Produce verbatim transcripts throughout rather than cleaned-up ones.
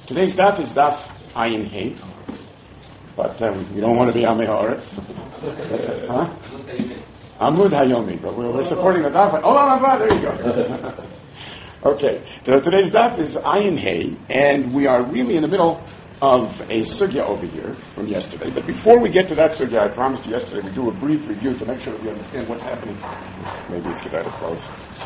Today's daf is daf Ayin Hey, but um, we don't want to be Amei Haaretz. Huh? Amud Hayomi, but we're, we're supporting the daf. Oh, no, no, there you go. Okay, so today's daf is Ayin Hey, and we are really in the middle of a sugya over here from yesterday. But before we get to that sugya, I promised you yesterday we do a brief review to make sure that we understand what's happening. Maybe it's get out of close.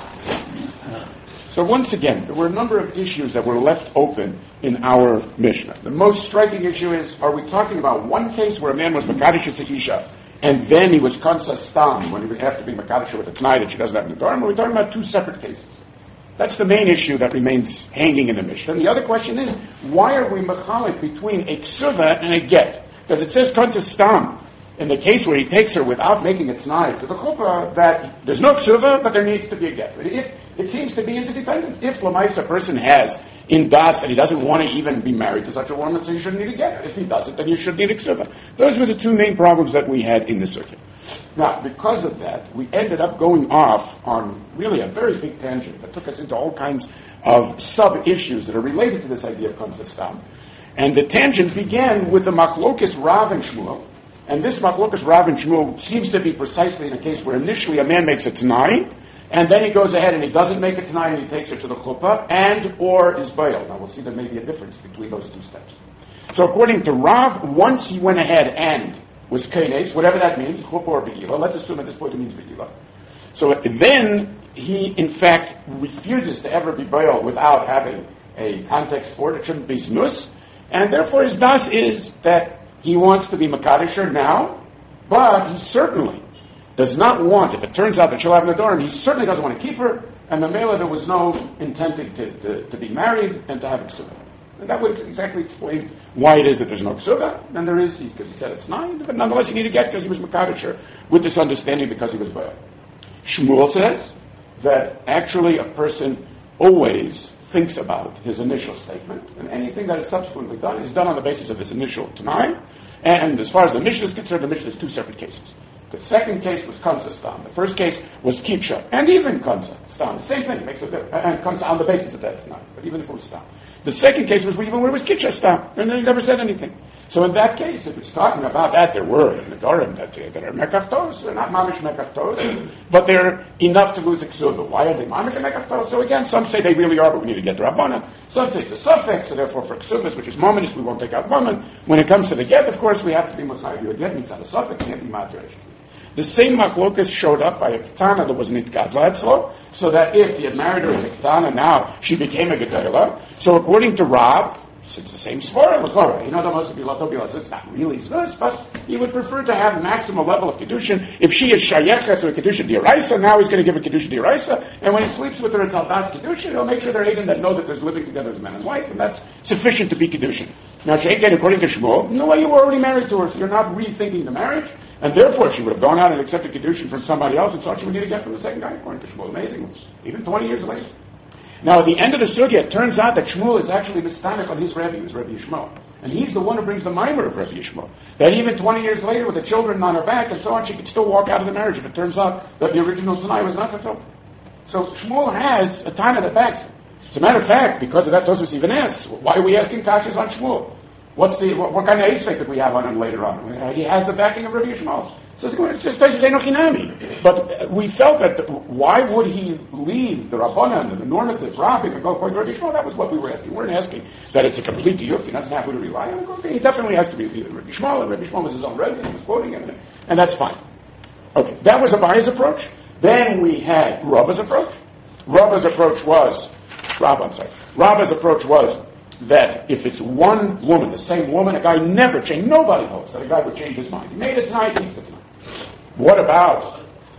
So once again, there were a number of issues that were left open in our Mishnah. The most striking issue is, are we talking about one case where a man was Makadish Isha, and then he was Kansa Stam, when he would have to be Makadish with a Tanai that she doesn't have in the Dharm, or are we talking about two separate cases? That's the main issue that remains hanging in the Mishnah. And the other question is, why are we machalik between a ksuva and a get? Because it says Kansa Stam, in the case where he takes her without making a t'nai to the chuppah, that there's no ksuva, but there needs to be a get. But if it seems to be interdependent. If Lamaisa a person has in das and he doesn't want to even be married to such a woman, so you shouldn't need a get. If he doesn't, then you should need a ksuva. Those were the two main problems that we had in the circuit. Now, because of that, we ended up going off on really a very big tangent that took us into all kinds of sub-issues that are related to this idea of Kansa Stam. And the tangent began with the Machlokes Rav and Shmuel. And this Machlokes Rav and Shmuel seems to be precisely in a case where initially a man makes a Tanai, and then he goes ahead and he doesn't make a Tanai and he takes her to the chuppah, and or is bail. Now we'll see there may be a difference between those two steps. So according to Rav, once he went ahead and was kenes, whatever that means, chuppah or begila, let's assume at this point it means begila. So then he in fact refuses to ever be bail without having a context for it. It shouldn't be snus, and therefore his das is that he wants to be makadisher now, but he certainly does not want, if it turns out that she'll have Nadorim, he certainly doesn't want to keep her, and the Mela there was no intending to, to, to be married and to have a ksuva. And that would exactly explain why it is that there's no ksuva, and there is, because he said it's nine, but nonetheless he needed to get because he was makadisher with this understanding because he was bail. Shmuel says that actually a person always thinks about his initial statement, and anything that is subsequently done is done on the basis of his initial Tanai. And as far as the Mishnah is concerned, the Mishnah is two separate cases. The second case was Kansa Stam. The first case was Kitcha, and even Kansa Stam. The same thing, it makes a difference. And Kansa on the basis of that Tanai, but even if it was Stam. The second case was even where it was Kitcha Stam, and then he never said anything. So in that case, if it's talking about that, there were Nedorim that, that are Mekachtos, they're not Mamish Mekachtos, but they're enough to lose a ksuva. Why are they Mamish Mekachtos? So again, some say they really are, but we need to get the Rabbanan. Some say it's a suffix, so therefore for ksuvas, which is Mominus, we won't take out woman. When it comes to the get, of course, we have to be Machayv. The get means not a suffix, it can't be Matrish. The same machlokas showed up by a ketana that was nitgat latzlo, so that if he had married her as a ketana, now she became a gedela. So according to Rav, it's the same svara, l'chora. You know, the most of you it's not really zvus, but he would prefer to have maximal level of kedushin. If she is shayecha to a kedushin d'iraisa, now he's going to give a kedushin d'iraisa, and when he sleeps with her, it's aldas kedushin. He'll make sure they're even that know that there's living together as man and wife, and that's sufficient to be kedushin. Now, Sheikh, according to Shmuel, no way you were already married to her, so you're not rethinking the marriage. And therefore, she would have gone out and accepted kedushin from somebody else and thought she would need to get from the second guy, according to Shmuel. Amazing. Even twenty years later. Now, at the end of the sugya, it turns out that Shmuel is actually mistanik on his Rebbe, his Rebbe Yishmael. And he's the one who brings the mimer of Rebbe Yishmael. That even twenty years later, with the children on her back and so on, she could still walk out of the marriage if it turns out that the original Tanai was not fulfilled. So Shmuel has a Tana that backs him. As a matter of fact, because of that, Tosfos even asks, why are we asking kashas on Shmuel? What's the, what, what kind of aspect that we have on him later on? He has the backing of Rabbi Yishmael. So it's just Enoch. But we felt that why would he leave the Rabbanan, the normative Rabbi, and go according to Rabbi Yishmael? That was what we were asking. We weren't asking that it's a complete diyuk. He doesn't have who to rely on. He definitely has to be Rabbi Yishmael, and Rabbi Yishmael was his own Rebbe, he was quoting him, and that's fine. Okay, that was Abaye's approach. Then we had Rabba's approach. Rabba's approach was, Rabba, I'm sorry, Rabba's approach was that if it's one woman, the same woman, a guy never changed. Nobody hopes that a guy would change his mind. He made it tonight, he makes it tonight. What about,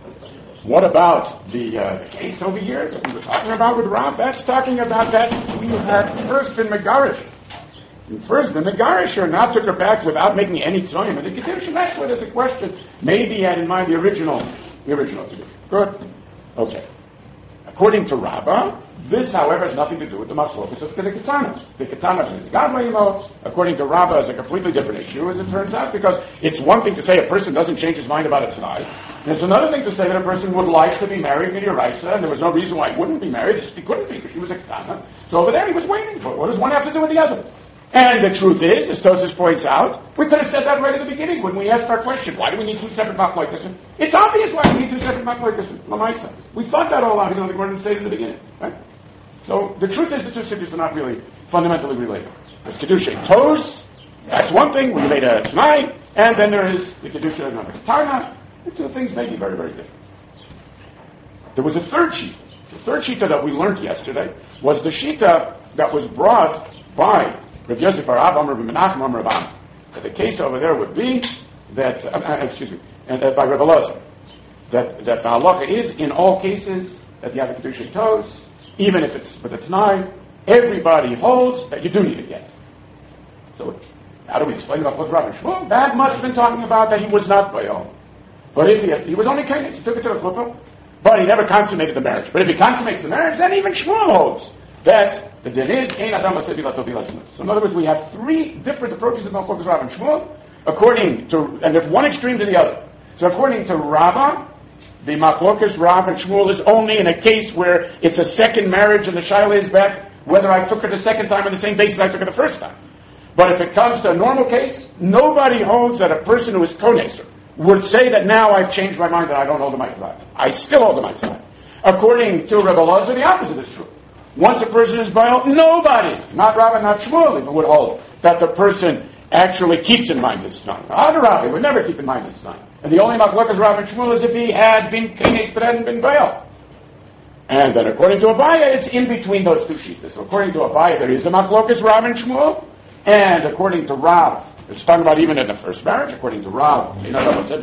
what about the, uh, the case over here that we were talking about with Rav? That's talking about that we had first been Megarish. First been Megarish, or not took her back without making any time. And the Kedushin, that's where there's a question. Maybe he had in mind the original, the original Kedushin. Good. Okay. According to Rabbah, this, however, has nothing to do with the machlokas of the Ketana. The Ketana is Gadlayimo. According to Rabbah, is a completely different issue, as it turns out, because it's one thing to say a person doesn't change his mind about it tonight, and it's another thing to say that a person would like to be married in Yeraisa, and there was no reason why he wouldn't be married. He couldn't be, because she was a Ketana. So over there, he was waiting for it. What does one have to do with the other? And the truth is, as Tosfos points out, we could have said that right at the beginning when we asked our question, why do we need two separate machlokas? It's obvious why we need two separate machlokas. Lamaisa. We thought that all out, even though the Gemara didn't say it in the beginning. Right? So the truth is the two suggestions are not really fundamentally related. There's Kedusha Tos, that's one thing, we made a Tanai, and then there is the Kedusha and the Ketana. The two things may be very, very different. There was a third Shita. The third Shita that we learned yesterday was the Shita that was brought by Rav Yosef Bar Abba, Rav Menachem, Rav Am. The case over there would be that, uh, excuse me, and uh, by Rav Elazar, that, that the halacha is in all cases that you have a Kedusha Tos, even if it's with a Tanai, everybody holds that you do need a get. So how do we explain about what Rabbi Shmuel? That must have been talking about that he was not Bayal. But if he, had, he was only Kenes, he took it to the chuppah, but he never consummated the marriage. But if he consummates the marriage, then even Shmuel holds that the din is Ein Adam Aseh Bila Tov Bila Tznius. So in other words, we have three different approaches of Malchus Rav and Shmuel, according to, and there's one extreme to the other. So according to Rava, the Machlokas Rav and Shmuel is only in a case where it's a second marriage and the Shaila is back, whether I took her the second time on the same basis I took her the first time. But if it comes to a normal case, nobody holds that a person who is koneser would say that now I've changed my mind that I don't hold the mitzvah. I still hold the mitzvah. According to Rebbe Elazar, the opposite is true. Once a person is bayal, nobody, not Rabbi, not Shmuel, even would hold that the person actually keeps in mind his son. Other Rabbi would never keep in mind his son. And the only machlokas Rabbi and Shmuel is if he had been koneser but hadn't been bayal. And then according to Abaya, it's in between those two sheets. So according to Abaya, there is a machlokas Rav and Shmuel, and according to Rav, it's talking about even in the first marriage, according to Rav, according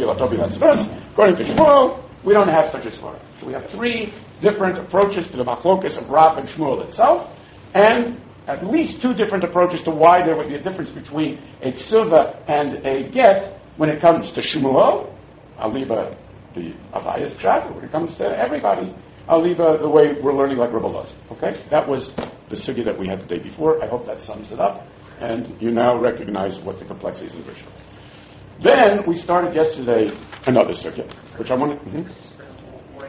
to Shmuel, we don't have such a svara. So we have three different approaches to the machlokas of Rav and Shmuel itself, and at least two different approaches to why there would be a difference between a ksuva and a get when it comes to Shmuel. I'll leave a, the Avaya's chat. When it comes to everybody, I'll leave a, the way we're learning like Rebbe Elazar. Okay? That was the sugya that we had the day before. I hope that sums it up. And you now recognize what the complexities of the Mishnah. Then we started yesterday another circuit, which I want to. Mm-hmm.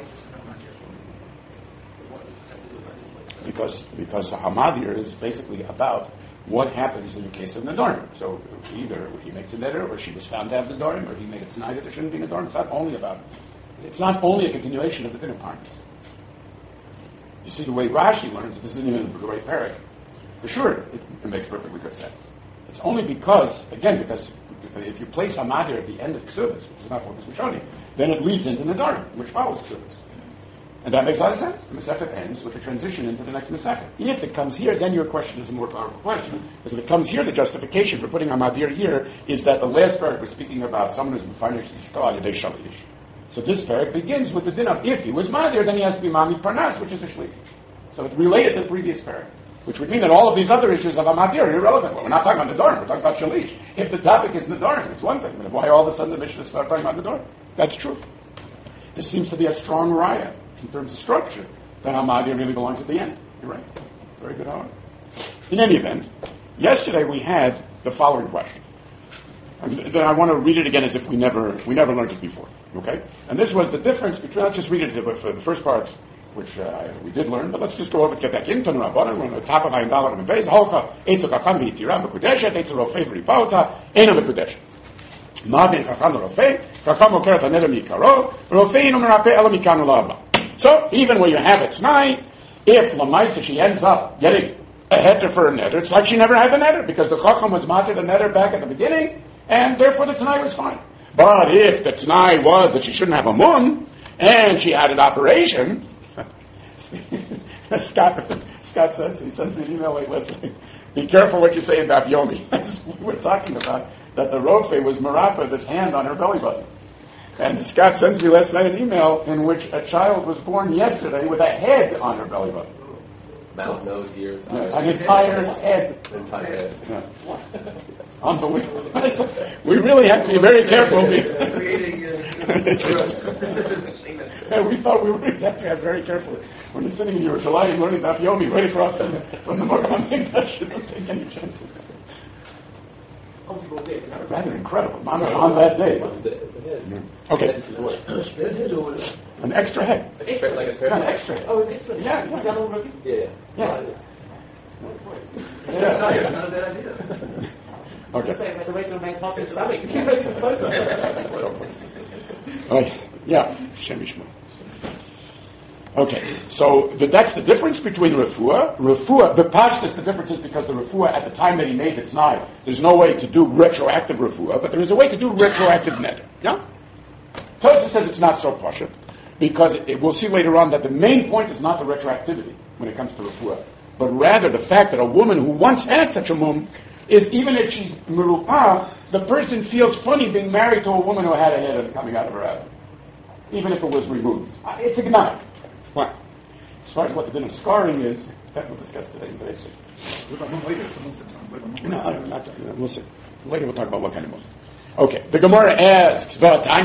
Because because the Hamadir is basically about what happens in the case of Nadorim. So either he makes a neder, or she was found to have Nadorim, or he made it tonight that there shouldn't be Nadorim. It's not only about. It's not only a continuation of the dinner parties. You see the way Rashi learns. This isn't even the right parak. For sure, it, it makes perfectly good sense. It's only because, again, because if you place Hamadir at the end of Ksubas, which is not what is Mishoni, then it leads into Nadarim, which follows Ksubas. And that makes a lot of sense. The Masechet ends with the transition into the next Masechet. If it comes here, then your question is a more powerful question. Because if it comes here, the justification for putting Hamadir here is that the last parak was speaking about someone who's Mefanish Ishto Yadei Shalish. So this parak begins with the din of if he was Madir, then he has to be Mami Parnas, which is a Shlish. So it's related to the previous parak. Which would mean that all of these other issues of Hamadir are irrelevant. Well, we're not talking about Nadorim, we're talking about Shalish. If the topic is Nadorim, it's one thing. But why all of a sudden the Mishnah start talking about Nadorim? That's true. This seems to be a strong raya in terms of structure that Hamadir really belongs at the end. You're right. Very good hour. In any event, yesterday we had the following question. And I want to read it again as if we never we never learned it before. Okay? And this was the difference between, let's just read it for the first part, which uh, we did learn, but let's just go over and get back into the Rabbanan. We're on the top of Ayin Dalar and Beis. Holcha, Eitz Chacham v'Yitira Mekudeshet, Eitz Rofei v'Ripauta, Eina Mekudeshet. Ma ben Chacham Rofei, Chacham Okeret HaNeder Mikaro, Rofei Inu Merapeh Ela Mikanu La'ava. So, even when you have it tonight, if Lamaisa she ends up getting a heter for a neder, it's like she never had the neder, because the Chacham was matir the neder back at the beginning, and therefore the Tanai was fine. But if the Tanai was that she shouldn't have a mun, and she had an operation, Scott, Scott says, he sends me an email like, listen, be careful what you say in Daf Yomi. We were talking about that the Rofe was Marapa, this hand on her belly button. And Scott sends me last night an email in which a child was born yesterday with a head on her belly button. Mouth, nose, ears, yeah, an entire head. An entire head. Yeah. Unbelievable. We really have to be very careful. Yeah, we thought we were exactly very careful. When you're sitting in Yerushalayim learning Daf Yomi right across from the, from the Morgan Mikdash, you don't take any chances. Rather incredible. On, on that day. Okay. An extra head. Like a yeah, an extra head. Oh, an extra head. Yeah, yeah. Is that already? Yeah. Yeah. Yeah, I tell you, it's not a bad idea. Okay. Just say, by the way, to a man's muscle stomach. You can't raise it closer. Oh, yeah, Shem Yishmael. Okay, so the, that's the difference between refuah. Refuah, the pashtus, the difference is because the refuah at the time that he made the t'nai, there's no way to do retroactive refuah, but there is a way to do retroactive neder. Yeah? Tosfos says it's not so pashut, because it, it, we'll see later on that the main point is not the retroactivity when it comes to refuah, but rather the fact that a woman who once had such a mum is, even if she's merupah, the person feels funny being married to a woman who had a head coming out of her head, even if it was removed. Uh, It's a gnai. Well, as far as what the din of scarring is, that we'll discuss today in basic. What about one later? Someone said something. What about one No, later? I don't, not, we'll see. Later we'll talk about what kind of mum. Okay, the Gemara asks,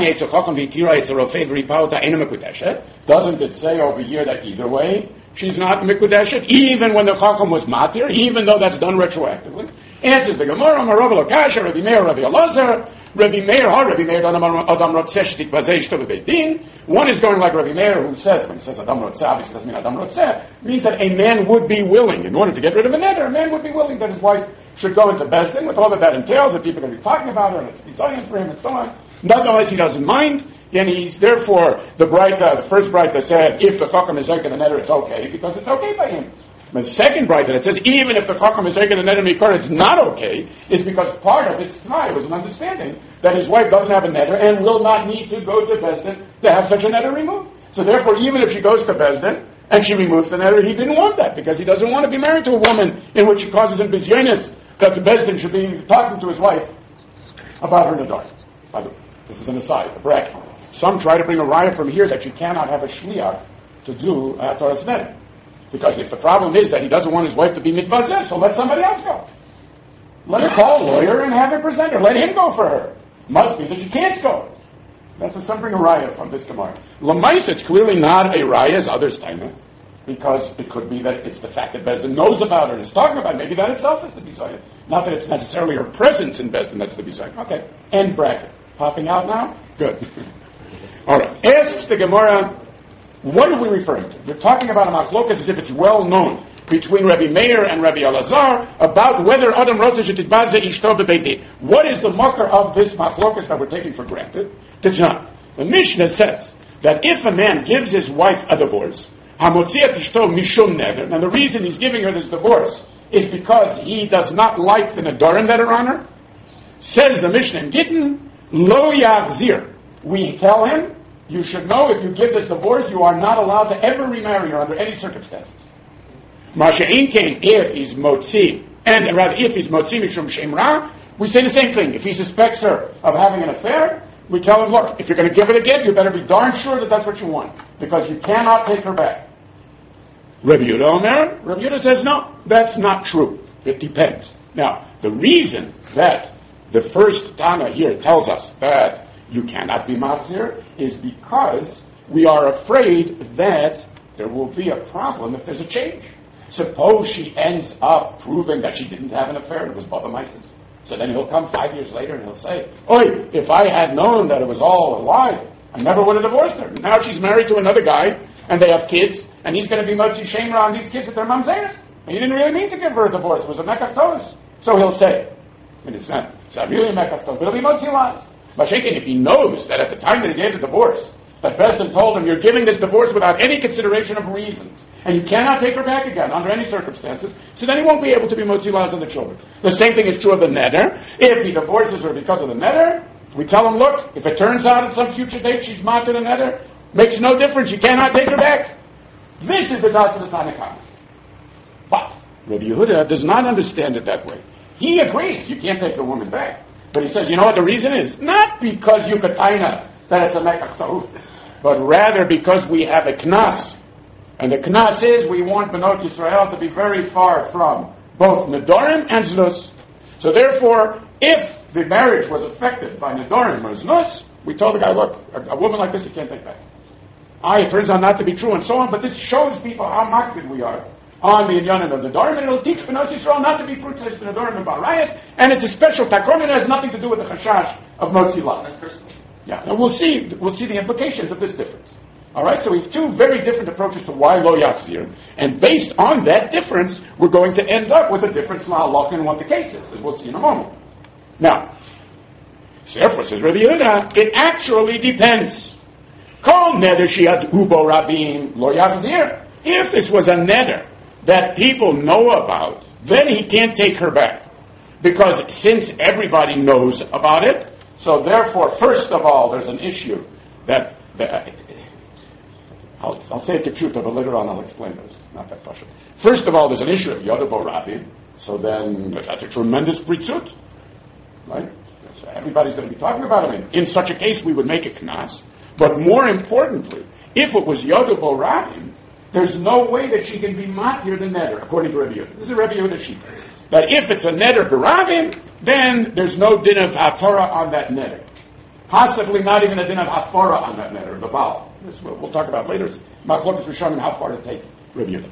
doesn't it say over here that either way she's not mikudeshet, even when the chacham was matir, even though that's done retroactively? Answers the Gemara, Rabbi Lokasha, Rabbi Meir, Rabbi Elazar, Rabbi Meir, ha, Rabbi Meir, Adam Rotzeh shtik bazeh ishto bebeit din. One is going like Rabbi Meir, who says, when he says Adam Rotzeh, obviously doesn't mean Adam Rotzeh, means that a man would be willing, in order to get rid of a neder, a man would be willing that his wife should go into Beis Din, with all that that entails, that people are going to be talking about her, and it's designed for him, and so on. Nonetheless, he doesn't mind, and he's, therefore, the Breita, the first Breita said, if the chacham is taking the neder, it's okay, because it's okay by him. The second Breita that says, even if the chacham is taking the neder mikar, it's not okay, is because part of its t'nai was an understanding that his wife doesn't have a neder and will not need to go to Beis Din to have such a neder removed. So therefore, even if she goes to Beis Din and she removes the neder, he didn't want that, because he doesn't want to be married to a woman in which he causes him bizyonis, that the Beis Din should be talking to his wife about her neder. By the way, this is an aside, a bracket. Some try to bring a raya from here that you cannot have a shliach to do uh, Torah's neder. Because if the problem is that he doesn't want his wife to be mitbazeh, so let somebody else go. Let her call a lawyer and have her present her. Let him go for her. Must be that you can't go. That's what some bring a raya from this Gemara. Lamais, it's clearly not a raya as others time it, because it could be that it's the fact that Beis Din knows about her and is talking about it. Maybe that itself is the bisayah. Not that it's necessarily her presence in Beis Din that's the bisayah. Okay, end bracket. Popping out now? Good. All right. Asks the Gemara, what are we referring to? We're talking about a machlokas as if it's well known between Rabbi Meir and Rabbi Elazar about whether Adam Rotzeh shetitbazeh ishto bebeit din. What is the makar of this machlokas that we're taking for granted? It's not. The Mishnah says that if a man gives his wife a divorce, hamotziat ishto mishum neder, and the reason he's giving her this divorce is because he does not like the nedarim that are on her, says the Mishnah in Gittin, lo yachzir. We tell him, you should know if you give this divorce, you are not allowed to ever remarry her under any circumstances. Masha'in came if he's motzi, and rather if he's motzi mishum shemra, we say the same thing. If he suspects her of having an affair, we tell him, look, if you're going to give it again, you better be darn sure that that's what you want, because you cannot take her back. Rabbi Yehuda Omer, Rabbi Yehuda says, no, that's not true. It depends. Now, the reason that the first Tana here tells us that you cannot be matzir is because we are afraid that there will be a problem if there's a change. Suppose she ends up proving that she didn't have an affair and it was Baba Meises. So then he'll come five years later and he'll say, Oi, if I had known that it was all a lie, I never would have divorced her. Now she's married to another guy and they have kids and he's going to be Motzi Shemra on these kids at their mom's there. And he didn't really mean to give her a divorce. It was a Mekach Torah. So he'll say, and it's not, it's not really a Mekach Torah, but it'll be Motzi lies. Mashiach, if he knows that at the time that he gave the divorce, that Beis Din told him, you're giving this divorce without any consideration of reasons, and you cannot take her back again under any circumstances, so then he won't be able to be motzi las on the children. The same thing is true of the neder. If he divorces her because of the neder, we tell him, look, if it turns out at some future date she's matir the neder, makes no difference, you cannot take her back. This is the das of the Tanna Kamma. But Rabbi Yehuda does not understand it that way. He agrees, you can't take the woman back. But he says, you know what the reason is? Not because you kataina, that it's a mekach ta'ut, but rather because we have a knas. And the knas is we want Benot Yisrael to be very far from both nedarim and znus. So therefore, if the marriage was affected by nedarim or znus, we told the guy, look, a, a woman like this you can't take back. Ah, it turns out not to be true and so on, but this shows people how makbid we are on the inyanim of the Nedarim, and it'll teach Benot Yisrael not to be fruitless to Nedarim and Barayas, and it's a special takon, and it has nothing to do with the chashash of Motzi Las. Yeah, and we'll see, we'll see the implications of this difference. All right, so we have two very different approaches to why lo yachzir, and based on that difference, we're going to end up with a difference in halakha and what the case is, as we'll see in a moment. Now, therefore, says Rabbi Yehuda, it actually depends. Kol neder shiad ubo rabim lo yachzir. If this was a neder that people know about, then he can't take her back, because since everybody knows about it, so therefore, first of all, there's an issue that. that I'll, I'll say it to Pshuta, but later on I'll explain it. It's not that pashut. First of all, there's an issue of Yodabo Rabbi, so then that's a tremendous britzut, right? So everybody's going to be talking about it. In such a case, we would make a knas. But more importantly, if it was Yodabo Rabbi, there's no way that she can be matir the neder, according to Rabbi Yehuda. This is Rabbi Yehuda sheet. That if it's a neder b'Rabim, then there's no din of hafara on that neder. Possibly not even a din of hafara on that neder, the Baal. This we'll, we'll talk about later. Machlokas Rishonim, how far to take Rabbi Yehuda.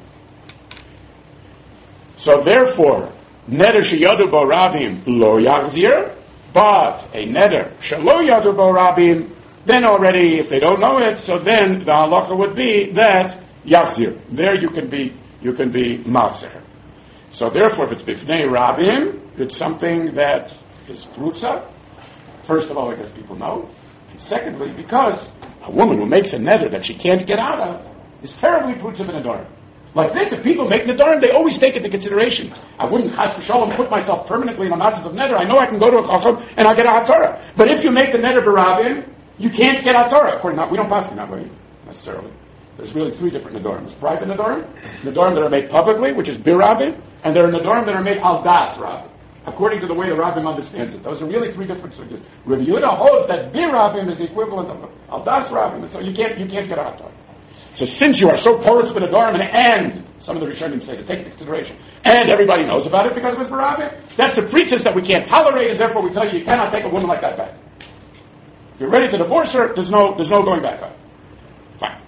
So therefore, neder sheyadu bo rabim lo yachzir, but a neder shelo yadu bo rabim, then already, if they don't know it, so then the halacha would be that yachzir. There you can be, you can be machzer. So therefore, if it's bifnei rabim, it's something that is prutza. First of all, I guess people know. And secondly, because a woman who makes a neder that she can't get out of is terribly prutza b'nedarim. Like this, if people make nedarim, they always take into consideration. I wouldn't chas v'shalom put myself permanently in a matzah of neder. I know I can go to a chacham and I'll get a hatorah. But if you make the neder b'rabim, you can't get hatorah. According to, we don't pass it that way necessarily. There's really three different nedarim. There's private nedarim, nedarim that are made publicly, which is birabim, and there are nedarim that are made al das rabim, according to the way the rabbim understands it. Those are really three different subjects. Rabbi Yehuda holds that birabim is the equivalent of al das rabim, and so you can't you can't get a hatorah. So since you are so porous with nedarim, and some of the Rishonim say to take into consideration, and everybody knows about it because it was birabim, that's a pretense that we can't tolerate, and therefore we tell you you cannot take a woman like that back. If you're ready to divorce her, there's no there's no going back up. Fine.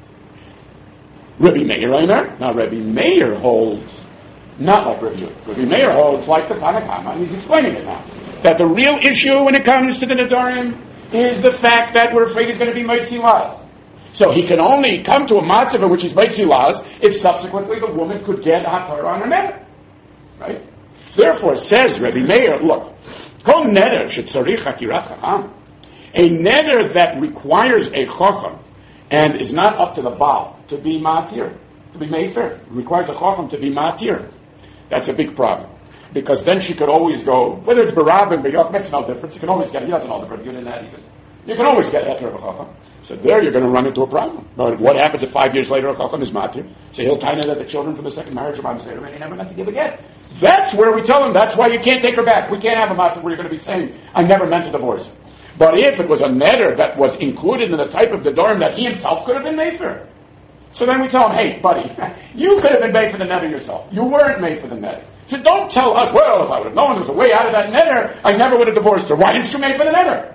Rabbi Meir Eimer. Now Rabbi Meir holds not like Rabbi Yehuda. Rabbi Meir holds like the Tanna Kama, and he's explaining it now. That the real issue when it comes to the nedarim is the fact that we're afraid he's going to be Meitzi Laz. So he can only come to a matzav in which he's Meitzi Laz if subsequently the woman could get hatar on her neder. Right? Therefore, says Rabbi Meir, look, Kol neder shetzarich hakirat ha'am, a neder that requires a chacham and is not up to the Baal to be matir, to be mefer, requires a chacham to be matir. That's a big problem. Because then she could always go, whether it's barabim, b'yok, makes no difference. You can always get, he doesn't know the difference, you didn't have even. You can always get heter of a chacham. So there you're going to run into a problem. But what happens if five years later a chacham is matir? So he'll tie that the children from the second marriage of Abbas and he never meant to give again. That's where we tell him, that's why you can't take her back. We can't have a matir where you're going to be saying, I never meant to divorce. But if it was a neder that was included in the type of nedarim that he himself could have been made for, so then we tell him, hey, buddy, you could have been made for the neder yourself. You weren't made for the neder. So don't tell us, well, if I would have known there was a way out of that neder, I never would have divorced her. Why didn't you make for the neder?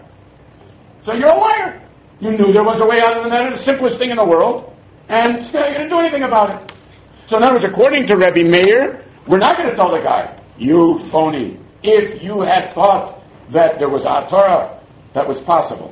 So you're a liar. You knew there was a way out of the neder, the simplest thing in the world, and you didn't do anything about it. So in other words, according to Rabbi Meir, we're not going to tell the guy, you phony, if you had thought that there was a Torah that was possible,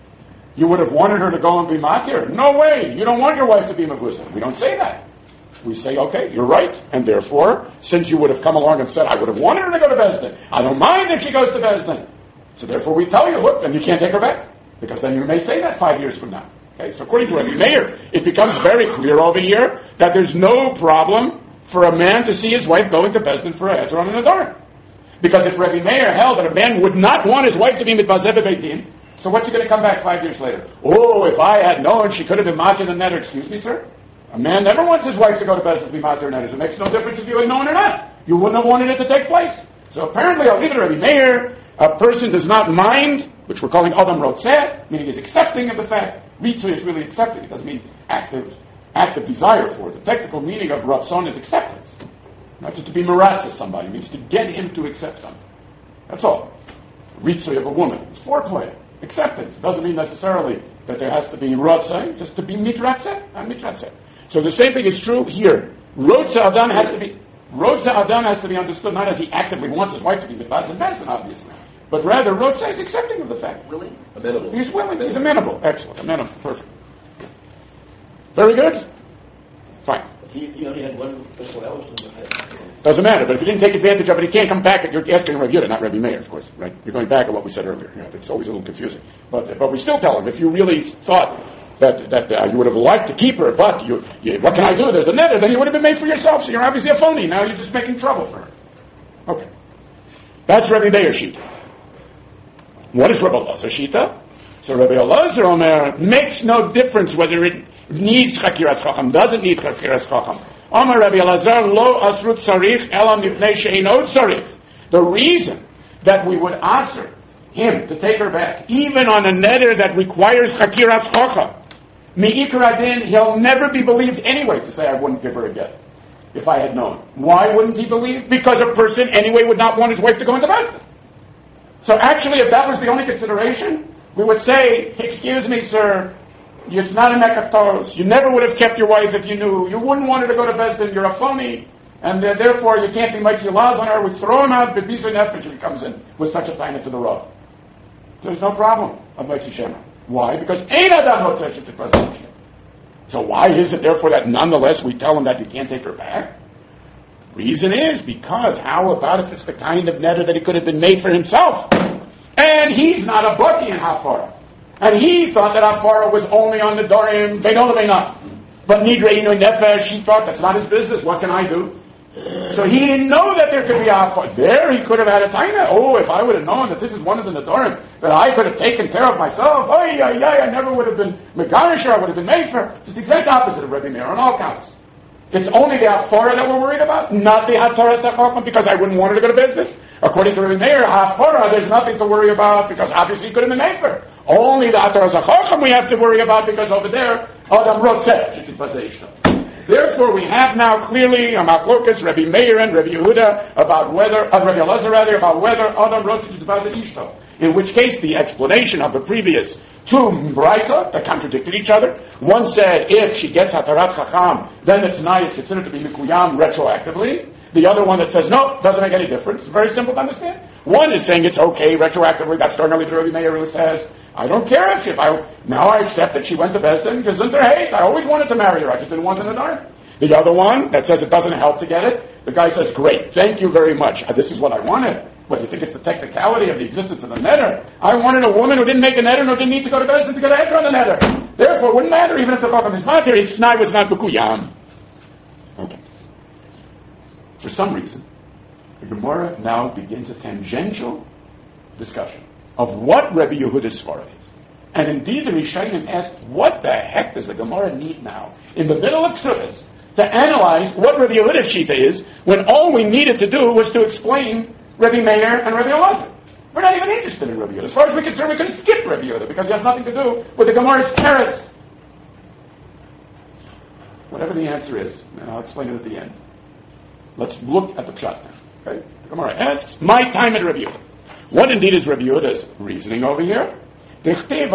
you would have wanted her to go and be matir. No way. You don't want your wife to be mavusah. We don't say that. We say, okay, you're right, and therefore, since you would have come along and said, I would have wanted her to go to Bezdin, I don't mind if she goes to Bezdin. So therefore we tell you, look, then you can't take her back, because then you may say that five years from now. Okay, so according to Rabbi Meir, it becomes very clear over here that there's no problem for a man to see his wife going to Bezdin for a heter on an adar. Because if Rabbi Meir held that a man would not want his wife to be mitvazeh b'beit din, so what's he going to come back five years later? Oh, if I had known she could have been matir and neder. Excuse me, sir? A man never wants his wife to go to Bezdin to be matir and neder. It makes no difference if you had known or not. You wouldn't have wanted it to take place. So apparently, I'll leave it to Rabbi Meir. A person does not mind, which we're calling Adam Rotzeh, meaning he's accepting of the fact. Ritzui is really accepting. It doesn't mean active, active desire for it. The technical meaning of Ratzon is acceptance. Not just to be miratzah somebody. It means to get him to accept something. That's all. Ritzui of a woman. It's foreplay. Acceptance. It doesn't mean necessarily that there has to be Ratzah, just to be mitratzeh and mitratzeh. So the same thing is true here. Rotzah Adam has to be Rotzah Adam has to be understood not as he actively wants his wife to be mitzvah and Bezdin, obviously. But rather, Rotzah is accepting of the fact. Willing? Amenable. He's willing. He's amenable. Excellent. Amenable. Perfect. Very good. Fine. He, he only had one physical element. Doesn't matter, but if you didn't take advantage of it, he can't come back. You're asking Rabbi Yehuda, not Rabbi Meir, of course, right? You're going back to what we said earlier. Yeah, it's always a little confusing. But but we still tell him, if you really thought that that uh, you would have liked to keep her, but you, you, what can I do? There's a netter, then you would have been made for yourself, so you're obviously a phony. Now you're just making trouble for her. Okay. That's Rabbi Meir's shita. What is Rabbi Elazar's shita? So Rabbi Elazar Omer makes no difference whether it needs chakiras chacham, doesn't need chakiras chacham. Amar Rabbi Elazar lo asrut tzarich elam mipnei she'eino tzarich. The reason that we would answer him to take her back, even on a netter that requires chakiras chacham, mi'ikra din, he'll never be believed anyway to say I wouldn't give her a get if I had known. Why wouldn't he believe? Because a person anyway would not want his wife to go into Bezdin. So actually, if that was the only consideration, we would say, excuse me, sir, it's not a neck of toes. You never would have kept your wife if you knew. You wouldn't want her to go to Bezdin. You're a phony. And uh, therefore, you can't be Maitzil Laz on her. We throw him out, but B'Bizur Nefesh if he comes in with such a time to the Rav. There's no problem of Maitzil Shema. Why? Because Ein Adam Rotzeh Shetikvaz. So why is it, therefore, that nonetheless we tell him that you can't take her back? Reason is because how about if it's the kind of netter that he could have been made for himself? And he's not a baki in Hafara. And he thought that Hafara was only on the Dorim, they don't, they not. But Nidre Ino Nefesh, he thought that's not his business, what can I do? So he didn't know that there could be a Hafara. There he could have had a taina. Oh, if I would have known that this is one of the Nedorim, that I could have taken care of myself, oh, yeah, yeah, I never would have been Meganish, I would have been made for. It's the exact opposite of Rebbe Meir on all counts. It's only the Hafara that we're worried about, not the Hataras HaChacham, because I wouldn't want her to go to business. According to Rebbe Meir, Hafara, there's nothing to worry about, because obviously he could have been made for her. Only the Hataras HaChacham we have to worry about, because over there, Adam Rotzeh. Therefore, we have now clearly a Machlokas, Rebbe Meir and Rebbe Yehuda, about whether, uh, Rebbe Elazar rather, about whether Adam Rotzeh is about the Ishto. In which case, the explanation of the previous two Braita that contradicted each other. One said, if she gets Hatarat Chacham, then the Tanai is considered to be Mikuyam retroactively. The other one that says, no, doesn't make any difference. It's very simple to understand. One is saying it's okay retroactively. That's normally the Rebbe Meir who says, I don't care if, if I, now I accept that she went to Bezdin, because in their hate, I always wanted to marry her. I just didn't want in the dark. The other one that says it doesn't help to get it, the guy says, great, thank you very much. This is what I wanted. But you think it's the technicality of the existence of the netter? I wanted a woman who didn't make a netter nor didn't need to go to Bezdin to get a heter on the netter. Therefore, it wouldn't matter even if the Chacham is not there. It's not, was not Bukuyam. Okay. For some reason, the Gemara now begins a tangential discussion of what Rebbe Yehuda's svara is. And indeed, the Rishonim asked, what the heck does the Gemara need now, in the middle of Ksubas, to analyze what Rebbe Yehuda's shita is, when all we needed to do was to explain Rebbe Meir and Rebbe Elazar. We're not even interested in Rebbe Yehuda. As far as we're concerned, we could have skipped Rebbe Yehuda, because it has nothing to do with the Gemara's carrots. Whatever the answer is, and I'll explain it at the end. Let's look at the pshat now. Okay? The Gemara asks, my time at Rebbe Yehuda. What indeed is Rebbe Yehuda's reasoning over here? Since it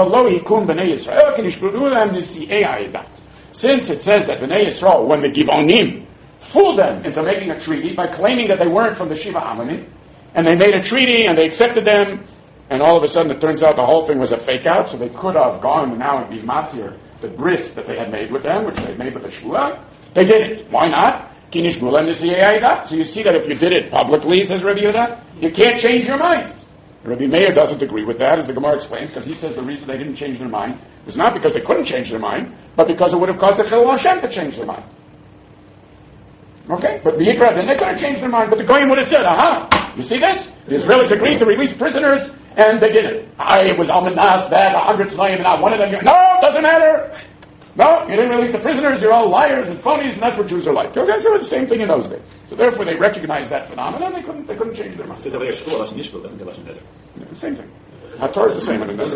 says that Bnei Yisrael, when the Givonim fooled them into making a treaty by claiming that they weren't from the Shiva Amanim, and they made a treaty and they accepted them, and all of a sudden it turns out the whole thing was a fake out, so they could have gone now and be matir the bris that they had made with them, which they made with the Shua. They didn't. Why not? So you see that if you did it publicly, says Rebbe Yehuda, you can't change your mind. Rebbe Meir doesn't agree with that, as the Gemara explains, because he says the reason they didn't change their mind was not because they couldn't change their mind, but because it would have caused the Chilul Hashem to change their mind. Okay? But V'yikra, then they could have changed their mind, but the Goyim would have said, aha, you see this? The Israelis agreed to release prisoners, and they did it. I it was Almanas, that, a hundred Tzayin, not one of them. No, doesn't matter. No, you didn't release the prisoners, you're all liars and phonies, and that's what Jews are like. Okay, so it was the same thing in those days. So therefore they recognized that phenomenon, they couldn't, they couldn't change their mind. Yeah, same thing. Hator is the same in another.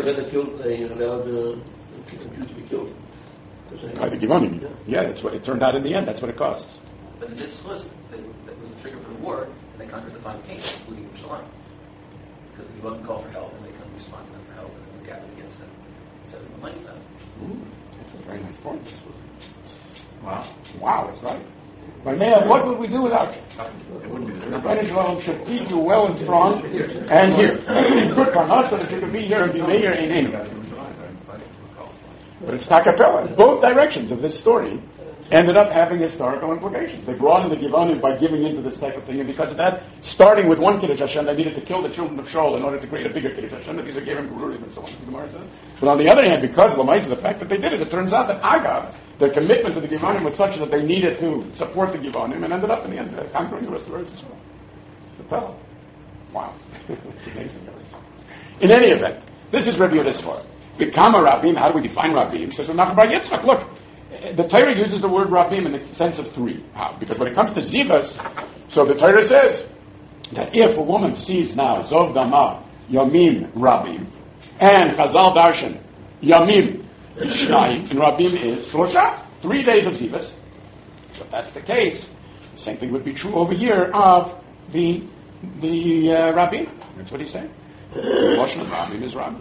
I think Givonim. Yeah, that's what it turned out in the end, that's what it costs. But this was, that was the trigger for the war, and they conquered the five kings, including Yerushalayim. Because the Givonim called for help, and they couldn't respond to them for help, and they gathered against them. So the money stuff. That's a very nice point. Wow. Wow, that's right. But man, what would we do without you? It wouldn't be the The British Rome should feed you well and strong, and here. Good from us so that you can be here and be mayor in England. But it's takapela. Both directions of this story ended up having historical implications. They brought in the Givonim by giving into this type of thing, and because of that, starting with one Kiddush Hashem, they needed to kill the children of Shaul in order to create a bigger Kiddush Hashem. These are given Gerurim and so on. But on the other hand, because of the the fact that they did it, it turns out that Agav, their commitment to the Givonim was such that they needed to support the Givonim, and ended up in the end uh, conquering the rest of the earth as well. It's a fellow. Wow. It's amazing. In any event, this is Rabbi Yehuda's story. B'kama Rabim, how do we define Rabim? Says Nachman Bar Yitzchak, look, the Torah uses the word Rabim in the sense of three. How? Because when it comes to Zivas, so the Torah says that if a woman sees now Zov Dama Yamim Rabim and Chazal Darshan Yamim Shnayim, and Rabim is Shlosha, three days of Zivas. So if that's the case, the same thing would be true over here of the the uh, Rabim. That's what he's saying. The Lashon of Rabim is Rabim.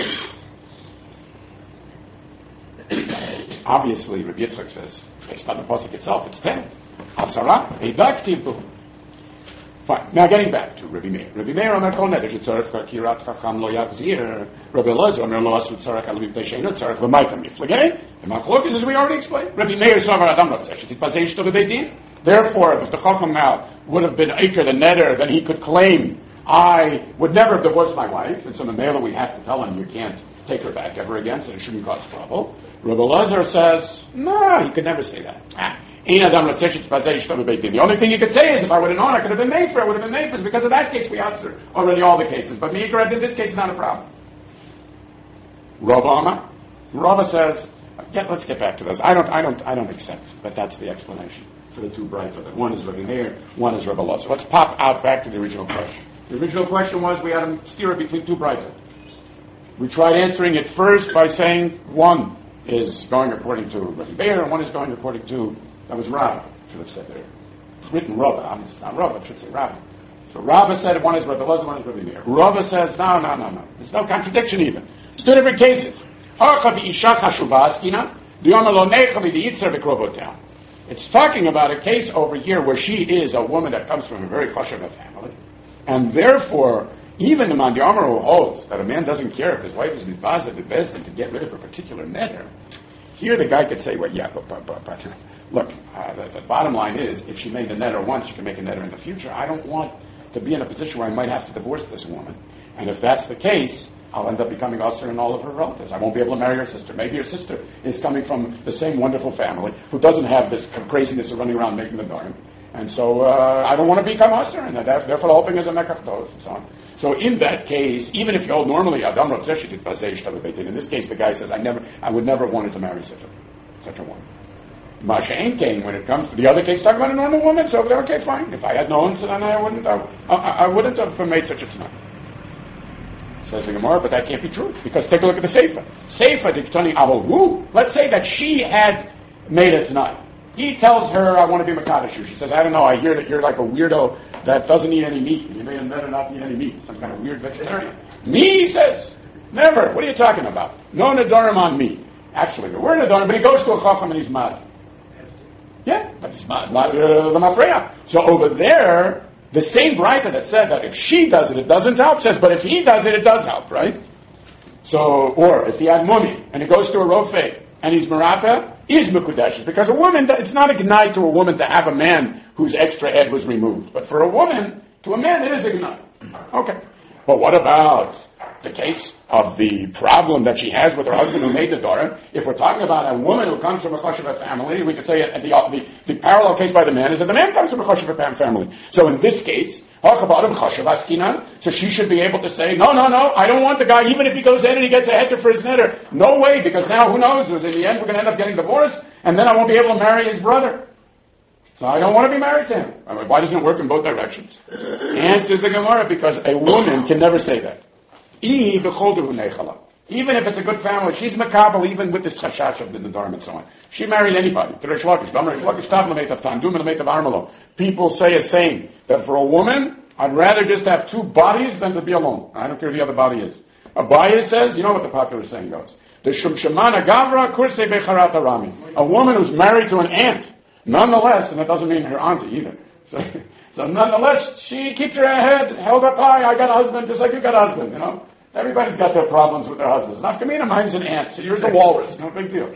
Obviously, Rabbi Yitzchak says, based on the pasuk itself, it's ten. Asara, Eidaktiv. Fine. Now, getting back to Rabbi Meir. Rabbi Meir Omer Kol Neder Shetzarech Kirat Chacham Lo Yachzir. Rabbi Elazar Omer Lo Asu Tzarech Al Mipnei Sheinu Tzarech V'Maita Miflagei. The Machlokes, as we already explained. Rabbi Meir Savar Adam Lo Tzeh Shetitpazei Shto B'Beit Din. Therefore, if the Chacham now would have been Eiker the Neder, then he could claim, I would never have divorced my wife. And so the Mela, we have to tell him, you can't take her back ever again, so it shouldn't cause trouble. Rabbi Elazar says, no, he could never say that. Ah. The only thing you could say is, if I would have known I could have been made for it, I would have been made for it. Because of that case, we answer already all the cases. But Meikar, in this case, is not a problem. Rav Amma, Rava says, yeah, let's get back to this. I don't, I don't, I don't accept, but that's the explanation for the two bright of it. One is Rabbi Meir, one is Rabbi Elazar. Let's pop out back to the original question. The original question was, we had to steer it between two bright. We tried answering it first by saying one is going according to Rabbi Meir, and one is going according to, that was Rabbah, should have said there. It's written Rabbah, obviously it's not Rabbah, it should say Rabbah. So Rabbah said one is Rabbi Elazar, one is Rabbi Meir. Rabbah says, no, no, no, no. There's no contradiction even. It's two different cases. It's talking about a case over here where she is a woman that comes from a very chashuva family, and therefore, even the Man Yamar who holds that a man doesn't care if his wife is mitbazed the best and to get rid of a particular neder, here the guy could say, well, yeah, but, but, but, but look, uh, the, the bottom line is, if she made a neder once, she can make a neder in the future. I don't want to be in a position where I might have to divorce this woman. And if that's the case, I'll end up becoming usher in all of her relatives. I won't be able to marry her sister. Maybe her sister is coming from the same wonderful family who doesn't have this craziness of running around making the darn. And so uh, I don't want to become usher, and therefore the whole thing is a mekach tos and so on. So in that case, even if you hold normally Adam Rotzeh Shetit Bazei Shtav Beit Din, in this case the guy says, I never, I would never have wanted to marry such a, such a woman. Masha ain't came when it comes to the other case, talking about a normal woman. So okay, fine. If I had known, so then I wouldn't, I, I, I wouldn't have made such a tonight. Says the Gemara, but that can't be true because take a look at the Seifa. Seifa Diktani Avohu. Let's say that she had made it tonight. He tells her, I want to be Makadashu. She says, I don't know, I hear that you're like a weirdo that doesn't eat any meat. You made him better not to eat any meat. Some kind of weird vegetarian. Me, he says, never. What are you talking about? No Nadarim on me. Actually, there were Nadarim, but he goes to a Chacham and he's mad. Yeah, but it's mad, mad, uh, the Mafreya. So over there, the same Braita that said that if she does it, it doesn't help, says, but if he does it, it does help, right? So, or if he had mummy and he goes to a Rofei and he's Marata, is Mekudesh. Because a woman, it's not a gnai to a woman to have a man whose extra head was removed. But for a woman, to a man, it is a gnai. Okay. But what about the case of the problem that she has with her husband who made the Dora? If we're talking about a woman who comes from a chashuva family, we could say the, the, the parallel case by the man is that the man comes from a chashuva family. So in this case, so she should be able to say, no, no, no, I don't want the guy, even if he goes in and he gets a heter for his netter. No way, because now who knows, in the end we're going to end up getting divorced, and then I won't be able to marry his brother. So I don't want to be married to him. I mean, why doesn't it work in both directions? Answers the Gemara, because a woman can never say that. Even if it's a good family, she's makabel, even with this chashash of the Nadarim and so on. She married anybody. People say a saying that for a woman, I'd rather just have two bodies than to be alone. I don't care who the other body is. Abaye says, you know what the popular saying goes. The Shumshamana Gavra Kurse Becharat Arami. A woman who's married to an aunt, nonetheless, and that doesn't mean her auntie either. So, so nonetheless, she keeps her head held up high. I got a husband just like you got a husband, you know. Everybody's got their problems with their husbands. Nafkamina, mine's an ant, so yours a walrus. No big deal.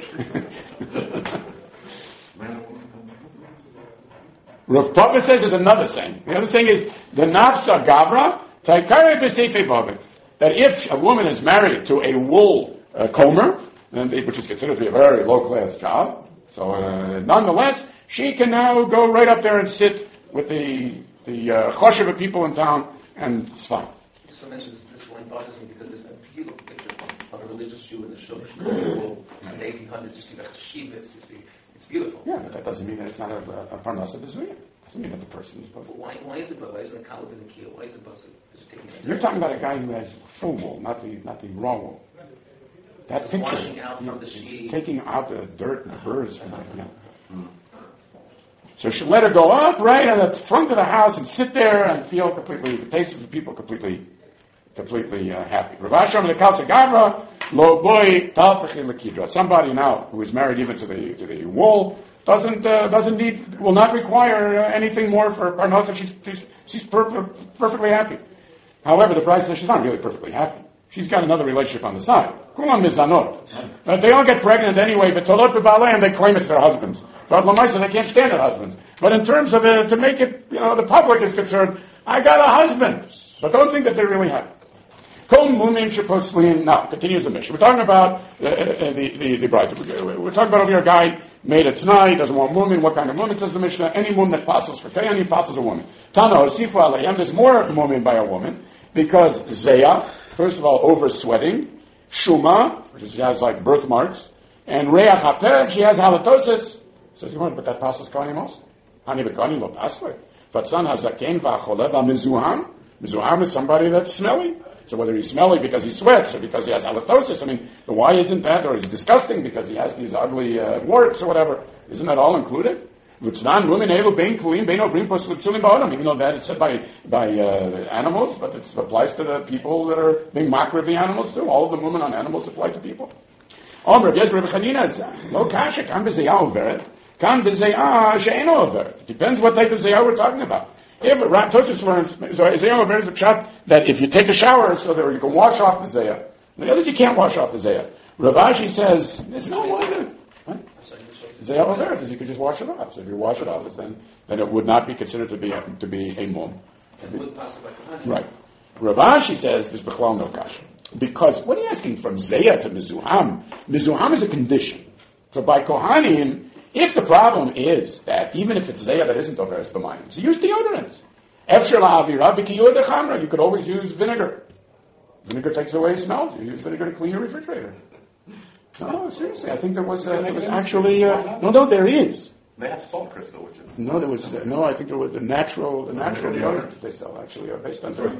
Rav Papa says there's another saying. The other saying is, the nafsa gavra, taikare b'seifei bavik. That if a woman is married to a wool uh, comber, which is considered to be a very low-class job, so uh, nonetheless, she can now go right up there and sit with the the uh, choshev of people in town, and it's fine. So mention this, this one bothers me because there's a beautiful picture of a religious Jew in the shul in the eighteen hundreds. You see the chashivas, you see, it's beautiful. Yeah, but that doesn't mean that it's not a, a parnasa b'zuya. Doesn't mean that the person is both. Why, why is it both? Why isn't it kalib in the keel? Why is it both? You're talking about a guy who has full wool, not the not the raw wool. That it's picture, washing out from the sheet. Taking out the dirt and the birds from it. Yeah. Mm. So she let her go up right at the front of the house and sit there and feel completely, the taste of the people completely, completely uh, happy. Rav Ashram lekasa gavra lo boy talfachim lekidra. Somebody now who is married even to the to the wool doesn't uh, doesn't need will not require uh, anything more for parnasa. She's she's, she's per- perfectly happy. However, the bride says she's not really perfectly happy. She's got another relationship on the side. Kulam mizanot. Uh, they all get pregnant anyway, but tolot bebalei, and they claim it's their husbands. But lamaisa, they can't stand their husbands. But in terms of uh, to make it, you know, the public is concerned, I got a husband. But don't think that they're really happy. Kol mumin sheposlim. Now, continues the mission. We're talking about uh, uh, the, the, the bride. We're talking about over here a guy made it tonight, doesn't want mumin. What kind of mumin, says the Mishnah? Any mumin that passes for kay, any passes a woman. Tana, osifu alayim, there's more mumin by a woman, because zeya, first of all, over sweating, shuma, which is, she has like birthmarks, and reach hapeh, she has halitosis. Says you want, but that passes kohanim also. Hani bekohanim lo pasler. Vatzan hazaken va'achole va'mezuham. Mezuham is somebody that's smelly. So whether he's smelly because he sweats or because he has halitosis, I mean, why isn't that? Or he's disgusting because he has these ugly uh, warts or whatever. Isn't that all included? V'tznan women elu bein kvuim bein ovrim poslim psulim ba'odam. Even though that is said by by uh, animals, but it applies to the people that are being makar of the animals too. All of the women on animals apply to people. Omer yes, Rebbe Chanina lo kasha kan b'zeyah overet. Kan b'zeyah she'eno over. Depends what type of zeyah we're talking about. If Tosis learns, so zeyah over is a shot that if you take a shower, so that you can wash off the zeyah. The others you can't wash off the zeyah. Rav Ashi says it's not water. Zeyah over is you can just wash it off. So if you wash it off, it's then then it would not be considered to be a, to be a mum. Right. Rav Ashi says there's b'chlal no kasha because what are you asking from zeyah to mizuham? Mizuham is a condition. So by kohanim. If the problem is that even if it's zeyah that isn't over, it's the mind. So use deodorant. Efshar la'avira b'kiyur dechamra. You could always use vinegar. Vinegar takes away smells. You use vinegar to clean your refrigerator. No, seriously, I think there was uh, there was actually uh, no, no, there is. They have salt crystal, which is no, there was uh, no. I think there was the natural the natural deodorants they sell actually are based on vinegar.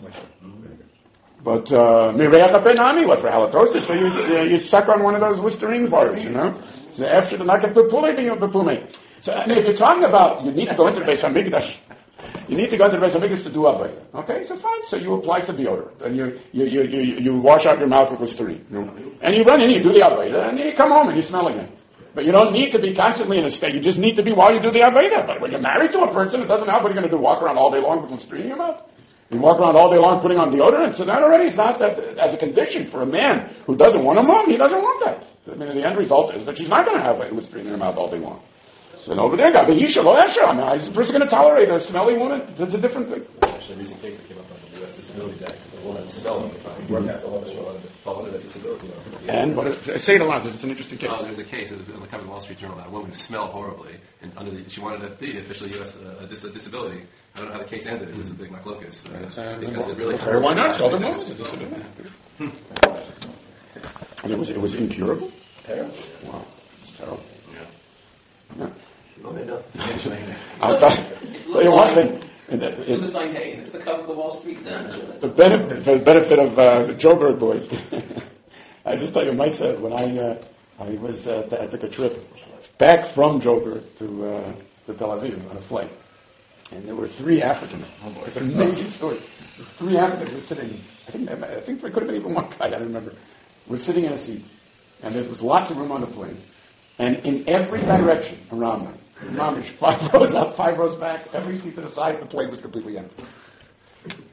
But mireach benami, what for halitosis? So you uh, you suck on one of those Listerine bars, you know. So after the nakat bepule, then you bepume. So I mean, if you're talking about, you need to go into the Beis Hamikdash. You need to go into the Beis Hamikdash to do avayah. Okay, so fine. So you apply some deodorant, and you you you you, you wash out your mouth with Listerine, you know? And you run in, you do the avayah, and you come home and you smell again. But you don't need to be constantly in a state. You just need to be while you do the avayah. But when you're married to a person, it doesn't help. What are you going to do? Walk around all day long with Listerine in your mouth? You walk around all day long putting on deodorant, so that already is not that as a condition for a man who doesn't want a mom. He doesn't want that. I mean, the end result is that she's not going to have a Listerine in her mouth all day long. So over there, but he should. I mean, is the person going to tolerate a smelly woman? That's a different thing. Actually, a recent case that came up on the U S Disabilities Act. A woman smelling. Work has to fall under that disability. And but it, say it aloud. It's an interesting case. Oh, there's a case on the cover of the Wall Street Journal about a woman who smelled horribly, and under the, she wanted to be officially U S uh, a, dis- a disability. I don't know how the case ended. It was a big McLocus. Uh, because it really hurt. Why not? Tell them no. It's a disability. And it was it was incurable. Terrible. Wow, it's terrible. Yeah. Yeah. No, they don't. I'll tell you one thing. As soon as I hey, it's the cover of the Wall Street Journal. The benefit, for the benefit of uh, the Joburg boys, I just tell you myself when I uh, I was uh, t- I took a trip back from Joburg to uh, to Tel Aviv on a flight, and there were three Africans. Oh, it's an amazing story. Three Africans were sitting. I think I think there could have been even one guy. I don't remember. We're sitting in a seat, and there was lots of room on the plane, and in every direction around them. Mamish, five rows up, five rows back, every seat to the side, the plane was completely empty.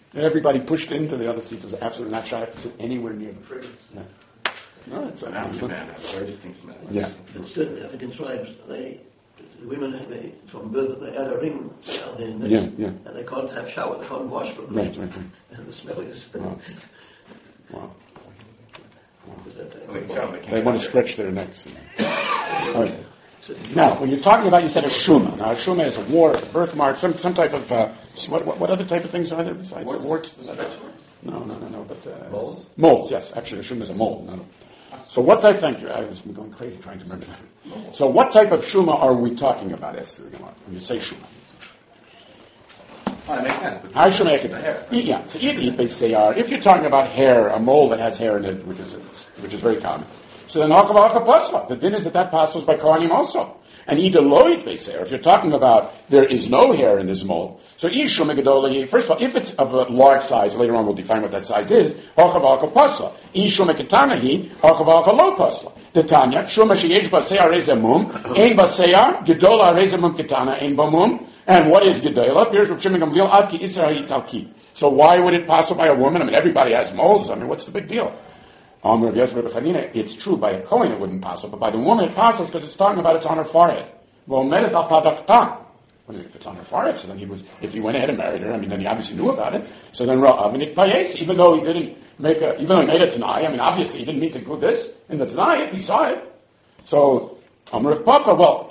Everybody pushed into the other seats. It was absolutely not shy to sit anywhere near them. No, no it's An African man has a very distinct smell. Yeah. In certain African tribes, they, the women, they, from birth, they had a ring on their neck. Yeah, yeah. And they can't have shower, they can't wash for a Right, week. right, right. And the smell is... Wow. Wow. is that, uh, Wait, tell me. They want to stretch their necks. All right. Now, when you're talking about, you said a shuma. Now, a shuma is a wart, a birthmark, some some type of, uh, what, what what other type of things are there besides Warts? warts? Is that it? No, no, no, no, but... Uh, Moles? Moles, yes. Actually, a shuma is a mole. No, no. So what type, thank you, I was going crazy trying to remember that. So what type of shuma are we talking about, Esther, when you say shuma? Oh, that makes sense. But I should make it. the hair. Yeah. So if you're talking about hair, a mole that has hair in it, which is which is very common. So then hakavalka pasla. The din is that that passes by kohanim also. And either loit beiser. If you're talking about there is no hair in this mole, so ishu megadoli. First of all, if it's of a large size, later on we'll define what that size is. Hakavalka pasla. Ishu mekatanahi hakavalka lo pasla. The Tanya shuma sheyesh baseyar rezemum ein baseyar gedola rezemum katana ein bamum. And what is gedola? Here's Rav Shimon Gamliel adki isra italki. So why would it pass by a woman? I mean, everybody has moles. I mean, what's the big deal? Um, it's true, by a Kohen it wouldn't pass, but by the woman it passes because it's talking about it's on her forehead. Well, if it's on her forehead, so then he was, if he went ahead and married her, I mean, then he obviously knew about it. So then, even though he didn't make a, even though he made a Tanai, I mean, obviously he didn't need to include this in the Tanai if he saw it. So, Amr of Papa, well,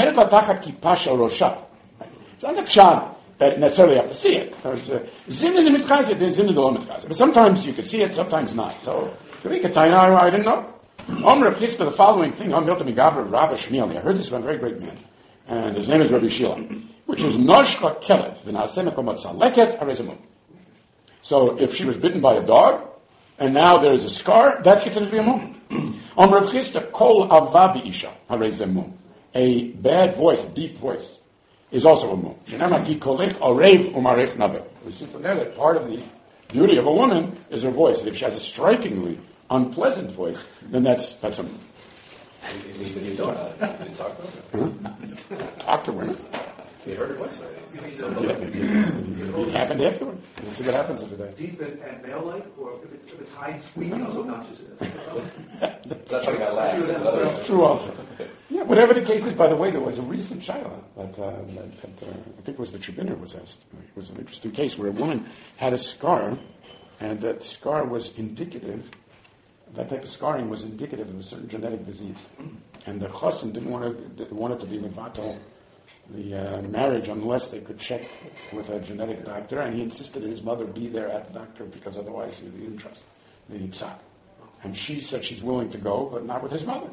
it's not a pshat that necessarily have to see it. There's zimni the mitchazit, there's zimni the lo mitchazit. But sometimes you could see it, sometimes not. So, I didn't know. Omer of the following thing, I heard this from a very great man, and his name is Rabbi Shila, which is Noshka Kelev, Leket Arezamum. So if she was bitten by a dog, and now there is a scar, that's considered to be a mum. Omer of Chisda, Kol Avabi Isha Arezamum. A bad voice, a deep voice, is also a mum. We see from there that part of the beauty of a woman is her voice. If she has a strikingly unpleasant voice, then that's that's a mum. You don't uh, you talk to her? Talk to her. You heard her voice already. So, Yeah, it happened afterwards. We'll see what happens after that. Deep and, and male-like, or if it's, if it's high, squeaky, also not just that's talking about laughs. That's true also. Yeah, whatever the case is, by the way, there was a recent shaila that, uh, that, that uh, I think it was the Tribunal was asked. It was an interesting case where a woman had a scar, and that scar was indicative, that type of scarring was indicative of a certain genetic disease. And the chassan didn't want to, wanted to be mevatel the uh, marriage unless they could check with a genetic doctor, and he insisted that his mother be there at the doctor because otherwise he didn't trust the psak. And she said she's willing to go, but not with his mother.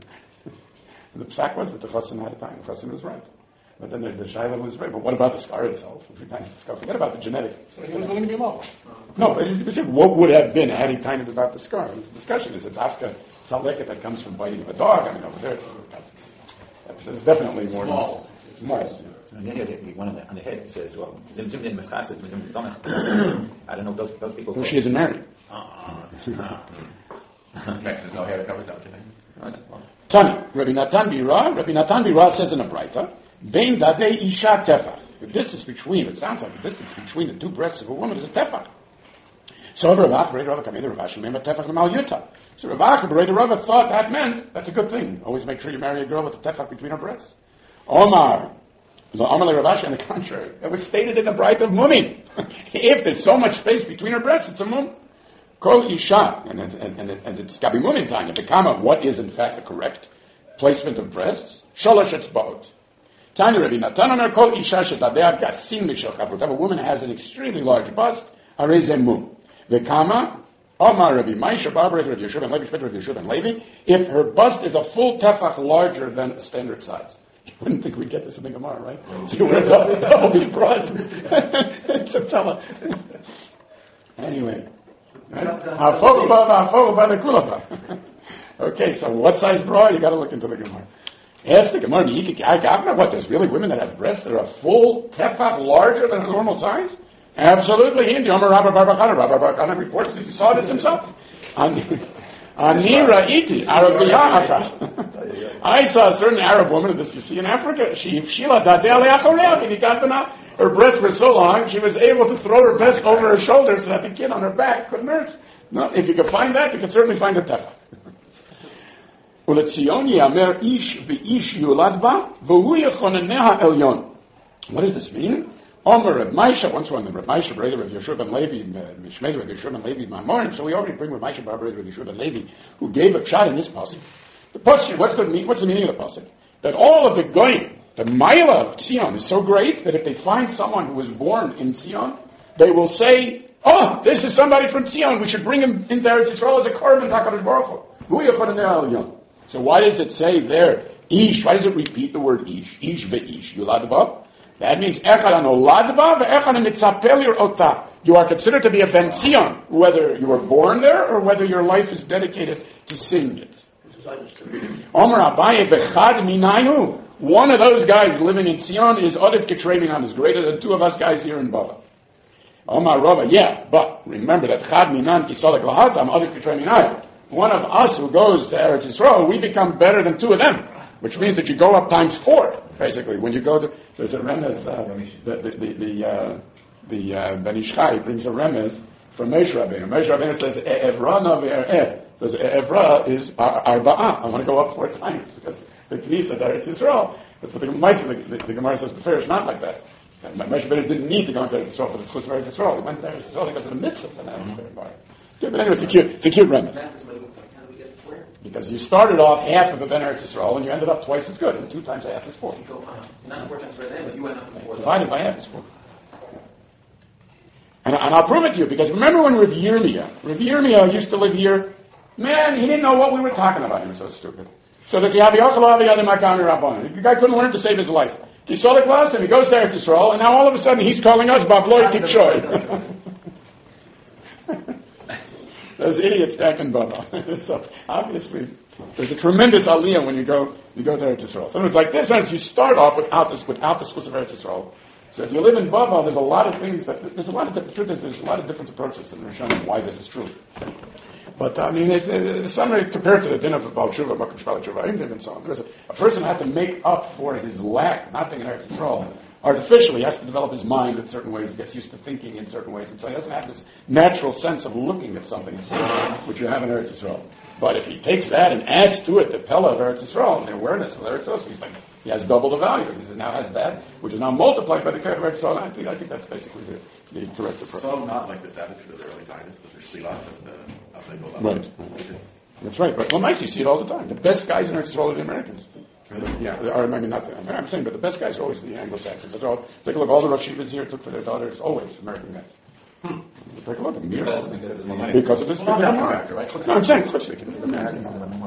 The psak was that the chassan had a time. The chassan was right. But then the, the shaila was right. But what about the scar itself? If he tines the scar, forget about the genetic. So he was willing to be involved. No, but it's, it's, what would have been had he tined about the scar? This discussion is a dafka tzaleket that comes from biting of a dog. I mean, over there, it's, it's, it's definitely more Small. Small. Yeah. So again, you- one on the, on the head it says, well, zim zim din mischasid, zim zim domech. I don't know if those, those people... Well, she isn't married. Oh, There's no hair that covers everything. Tani, Rabbi Natan Bira, Rabbi Natan Bira says in a Braita, Bein dadei isha tefach. The distance between, it sounds like the distance between the two breasts of a woman is a tefach. So Rav Acha, Rav Kamei, Rav Ashi, remember tefach l'mal yuta. So Rav Acha, Rav thought that meant, that's a good thing. Always make sure you marry a girl with a tefach between her breasts. Omar, the Omar Rav Ashi, on the contrary, it was stated in the Braita of Mumim. If there's so much space between her breasts, it's a mum. Kol isha, and, and, and, and it's gabi mumin time. The kama, what is in fact the correct placement of breasts? Shalosh etzbaot. Tanya Rabbi Natan on her kol isha shetadeh gasim mishal chavruta. If a woman has an extremely large bust, arei mum. The kama, Omar Rabbi Maisha, Barbara Rabbi Yeshua and Levi, Rabbi Yeshua and Levi. If her bust is a full tefach larger than a standard size. You wouldn't think we'd get this in the Gemara, right? So you wear double, double deep bras. It's a fella. Anyway. Okay, so what size bra? You got to look into the Gemara. Ask the Gemara. What? There's really women that have breasts that are a full tefach larger than a normal size? Absolutely. In the Omer Rabba Barbachana, Rabba Barbachana reports that he saw this himself. Anira iti Arabiyah. I saw a certain Arab woman. This you see in Africa. She Sheila Dadeh Aleachoreh V'Nikatbana. her breasts were so long, she was able to throw her breast over her shoulders so that the kid on her back could nurse. No, if you could find that, you could certainly find a tefa. ולציון יאמר איש ואיש יולד בה, והוא יכונניה העליון. What does this mean? Omer Reb Maisha, once when the Reb Maisha brother of Yeshua ben Levi, Mishmei Reb Yeshua ben Levi Mamorim, so we already bring Reb Maisha brother of Yeshua ben Levi, who gave a shot in this passage. The passage, what's the, what's the meaning of the passage? That all of the goyim, the Maila of Zion is so great that if they find someone who was born in Zion, they will say, oh, this is somebody from Zion, we should bring him into Eretz Yisrael as a korban HaKadosh Baruch Hu. So why does it say there, Ish, why does it repeat the word Ish? Ish ve'ish, Yulad ba? That means Echad anolad ba ve'echad anitzapel ota. You are considered to be a Ben Zion, whether you were born there or whether your life is dedicated to seeing it. Omer Abaye v'chad minayu. One of those guys living in Zion is Odif Ketreminam, is greater than two of us guys here in Bava. Omar Rava, yeah, but remember that Chad Minan Kisodak Lahatam, Odif Ketreminam. One of us who goes to Eretz Yisrael, we become better than two of them, which means that you go up times four, basically. When you go to, there's a remez, uh, the, the, the, the, uh, the uh, Ben Ish Chai brings a remez from Meish Rabbeinu. Meish Rabbeinu says, Evra na ve'er'eh. Says, Evra is arba'ah. I want to go up four times, because the Knesset Eretz Yisrael, that's what the Gemara, the, the, the Gemara says, before it's not like that. Meish Rabbeinu didn't need to go into Eretz Yisrael for the Schus of Eretz Yisrael. He went to Eretz Yisrael because of the mitzvahs and that. Mm-hmm. Yeah, but anyway, it's a cute, it's a cute remez. Because you started off half of a Ben Eretz Yisrael and you ended up twice as good. And two times half is four. You're not four times better than, but you went up to four. Divided by half is four. And, and I'll prove it to you, because remember when Rav Yirmiyah, Rav Yirmiyah used to live here, man, he didn't know what we were talking about. He was so stupid. So that the the guy couldn't learn to save his life. He saw the class and he goes to Eretz Yisrael, and now all of a sudden he's calling us Bavloi Tikshoi. Those idiots back in Bava. So obviously, there's a tremendous aliyah when you go you go to Eretz Yisrael. So it's like this: as you start off without this without the schus of Eretz Yisrael. So if you live in Bava, there's a lot of things that there's a lot of the truth is there's a lot of different approaches in Rishonim why this is true. But I mean, it's, it's summary compared to the din of Baal Tshuva, Makom Shval Tshuva, and so on. There's a, a person had to make up for his lack, not being in Eretz Yisrael. Artificially, he has to develop his mind in certain ways, he gets used to thinking in certain ways, and so he doesn't have this natural sense of looking at something, which you have in Eretz Yisrael. But if he takes that and adds to it the Pella of Eretz Yisrael, and the awareness of Eretz Yisrael, he's like, he has double the value. He now has that, which is now multiplied by the care of Eretz Yisrael. I think, I think that's basically the, the correct approach. So not like this attitude of the early Zionists, that they're Shlilat of the, of the Golan. Right. right. That's right. But well, nice, you see it all the time. The best guys in Eretz Yisrael are the Americans. Really? Yeah, or I mean, not the, I'm saying, but the best guys are always the Anglo-Saxons. That's all. Take a look. All the Rosh Yeshivas here took for their daughters always American guys. Hmm. Take a look. Because, because, because of this. Well, not America, right? No, I'm saying, of course they can. Americans.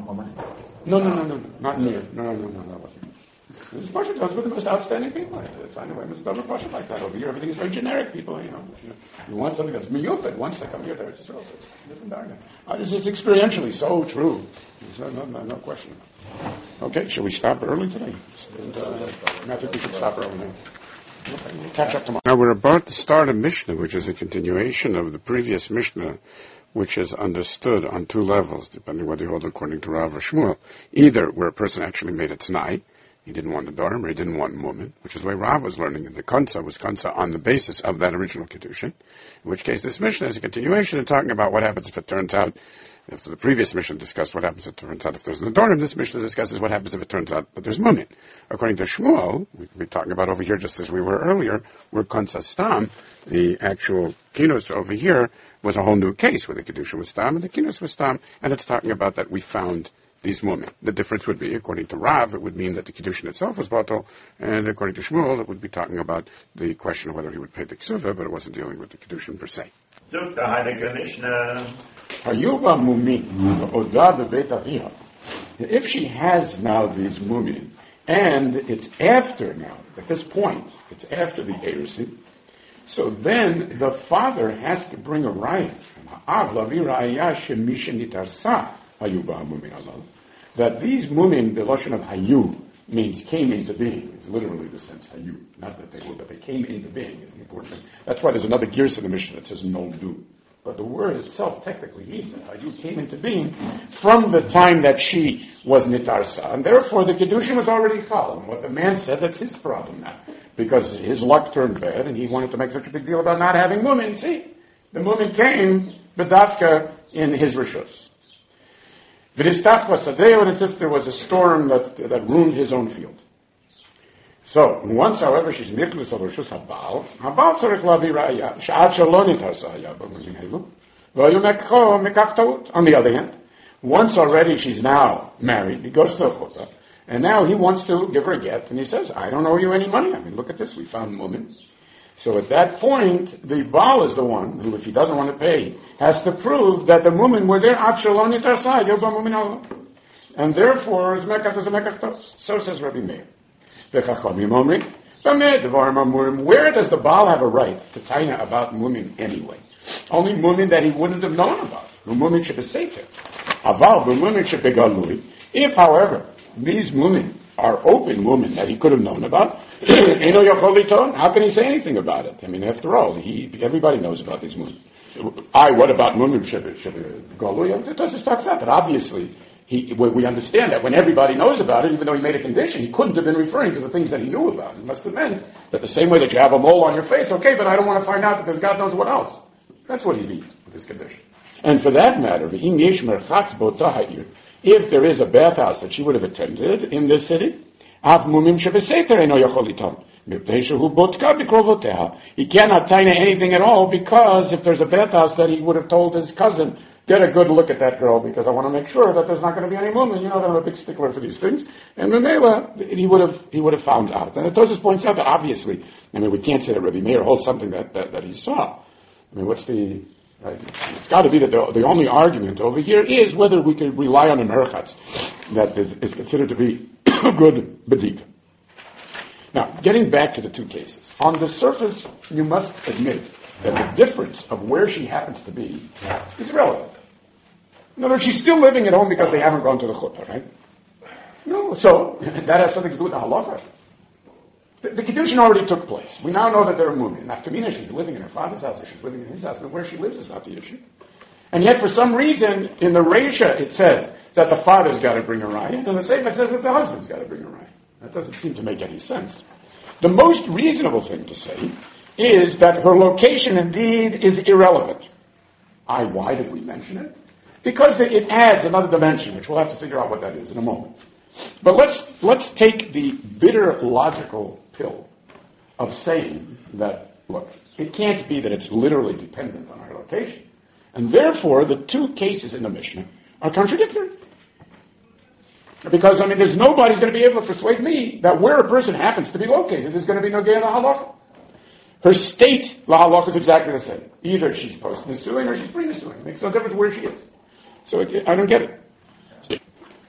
No, no, no, no, no, not near. No, no, no, no, no. This is Pasha does with the most outstanding people. I find a way to double Pasha like that over here. Everything is very generic. People, you know, you want something that's miyufet. Once they come here, there it's Israel. So it's different darga. It's, it's experientially so true. There's no, no, no, no question. Okay, shall we stop early today? And, uh, I think we should stop early now. Okay, we'll catch up tomorrow. Now we're about to start a Mishnah, which is a continuation of the previous Mishnah, which is understood on two levels, depending whether you hold according to Rav or Shmuel. Either where a person actually made a t'nai, he didn't want a daughter, or he didn't want a woman, which is the way Rav was learning. And the Kansa was Kansa on the basis of that original Kedushin, in which case this Mishnah is a continuation of talking about what happens if it turns out, if the previous Mishnah discussed what happens if it turns out if there's an Adorim, this Mishnah discusses what happens if it turns out that there's Mumin. According to Shmuel, we could be talking about over here just as we were earlier, where Kansa Stam, the actual Kinos over here, was a whole new case where the Kedushin was Stam and the Kinos was Stam, and it's talking about that we found these women. The difference would be, according to Rav, it would mean that the Kiddushin itself was batal, and according to Shmuel, it would be talking about the question of whether he would pay the Ksuva, but it wasn't dealing with the Kiddushin per se. If she has now these mumin, and it's after now, at this point, it's after the Erusin, so then the father has to bring a raya. That these mumin, the Lashon of Hayu, means came into being. It's literally the sense Hayu. Not that they were, but they came into being is the important thing. That's why there's another gears in the Mishnah that says Noldu. But the word itself, technically, you came into being from the time that she was nitarsa, and therefore the kedushin was already chal. And what the man said, that's his problem now, because his luck turned bad, and he wanted to make such a big deal about not having mumin. See, the mumin came bedavka in his rishus. V'nistach v'sadeo, and as if there was a storm that that ruined his own field. So, once, however, she's nichlas al rishus habal, habal tzarich lavi ra'aya, sh'ad shelo nitarsa haya b'munim helu, v'ayu mekcho mekach ta'ut. On the other hand, once already she's now married, he goes to the chutah, and now he wants to give her a get, and he says, I don't owe you any money. I mean, look at this, we found mumin. So at that point, the Baal is the one who, if he doesn't want to pay, has to prove that the mumin were there, ad shelo nitarsa haya b'mumin helu. And therefore, it's mekach is a mekach ta'ut. So says Rabbi Meir. Where does the Baal have a right to taina about mumin anyway? Only mumin that he wouldn't have known about. Mumin should be safer. Aval, mumin should be galui. If, however, these mumin are open mumin that he could have known about, how can he say anything about it? I mean, after all, he, everybody knows about these mumin. I, what about mumin should be galui? It doesn't talk about that. Obviously, He, we understand that when everybody knows about it, even though he made a condition, he couldn't have been referring to the things that he knew about. It must have meant that the same way that you have a mole on your face, okay, but I don't want to find out that there's God knows what else. That's what he means with this condition. And for that matter, if there is a bathhouse that she would have attended in this city, he cannot taina anything at all, because if there's a bathhouse that he would have told his cousin, get a good look at that girl, because I want to make sure that there's not going to be any mumin. You know, I'm a big stickler for these things. And Memela, he would have, he would have found out. And Tosfos points out that obviously, I mean, we can't say that Rabbi Meir holds something that, that, that he saw. I mean, what's the, right? It's got to be that the, the only argument over here is whether we can rely on a merchatz that is, is considered to be a good bedika. Now, getting back to the two cases. On the surface, you must admit that the difference of where she happens to be is irrelevant. In other words, she's still living at home because they haven't gone to the chuppah, right? No, so that has something to do with the halacha. The, the kedushin already took place. We now know that they're a mumin. Nafkamina, she's living in her father's house, or she's living in his house, and where she lives is not the issue. And yet, for some reason, in the Reisha, it says that the father's got to bring a raya, and the Sefer says that the husband's got to bring a raya. That doesn't seem to make any sense. The most reasonable thing to say is that her location indeed is irrelevant. I, why did we mention it? Because it adds another dimension, which we'll have to figure out what that is in a moment. But let's let's take the bitter logical pill of saying that, look, it can't be that it's literally dependent on her location. And therefore, the two cases in the Mishnah are contradictory. Because, I mean, there's nobody's going to be able to persuade me that where a person happens to be located is going to be nogei la halacha. Her state, la halacha, is exactly the same. Either she's post-nisuin or she's pre-nisuin. It makes no difference where she is. So I don't get it.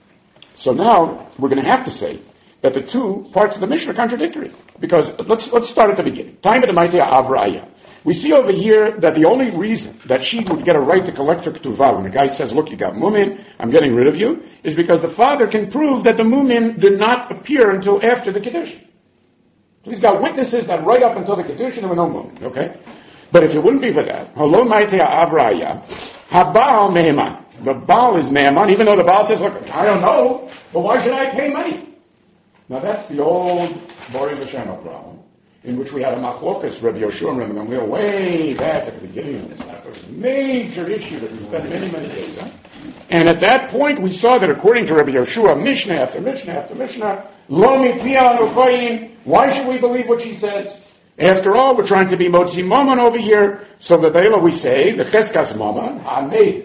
So now we're going to have to say that the two parts of the Mishnah are contradictory. Because let's let's start at the beginning. Time of the Maitya Avraya. We see over here that the only reason that she would get a right to collect her ketuvah when the guy says, look, you got mumin, I'm getting rid of you, is because the father can prove that the mumin did not appear until after the kedushin. So he's got witnesses that right up until the kedushin there were no mumin, okay? But if it wouldn't be for that, Holo Maitya Avraya, Habal Meheman. The Baal is Naaman, even though the Baal says, look, I don't know, but why should I pay money? Now that's the old Bori V'Shema problem, in which we had a machlokas, Rabbi Yoshua and Rabbi Gamliel, way back at the beginning of this matter. It was a major issue that we spent many, many days on. And at that point, we saw that according to Rabbi Yoshua, Mishnah after Mishnah after Mishnah, Lo mitviya l'ufayim, why should we believe what she says? After all, we're trying to be motzi mammon over here, so the Bela we say, the cheskas mammon, ha-made,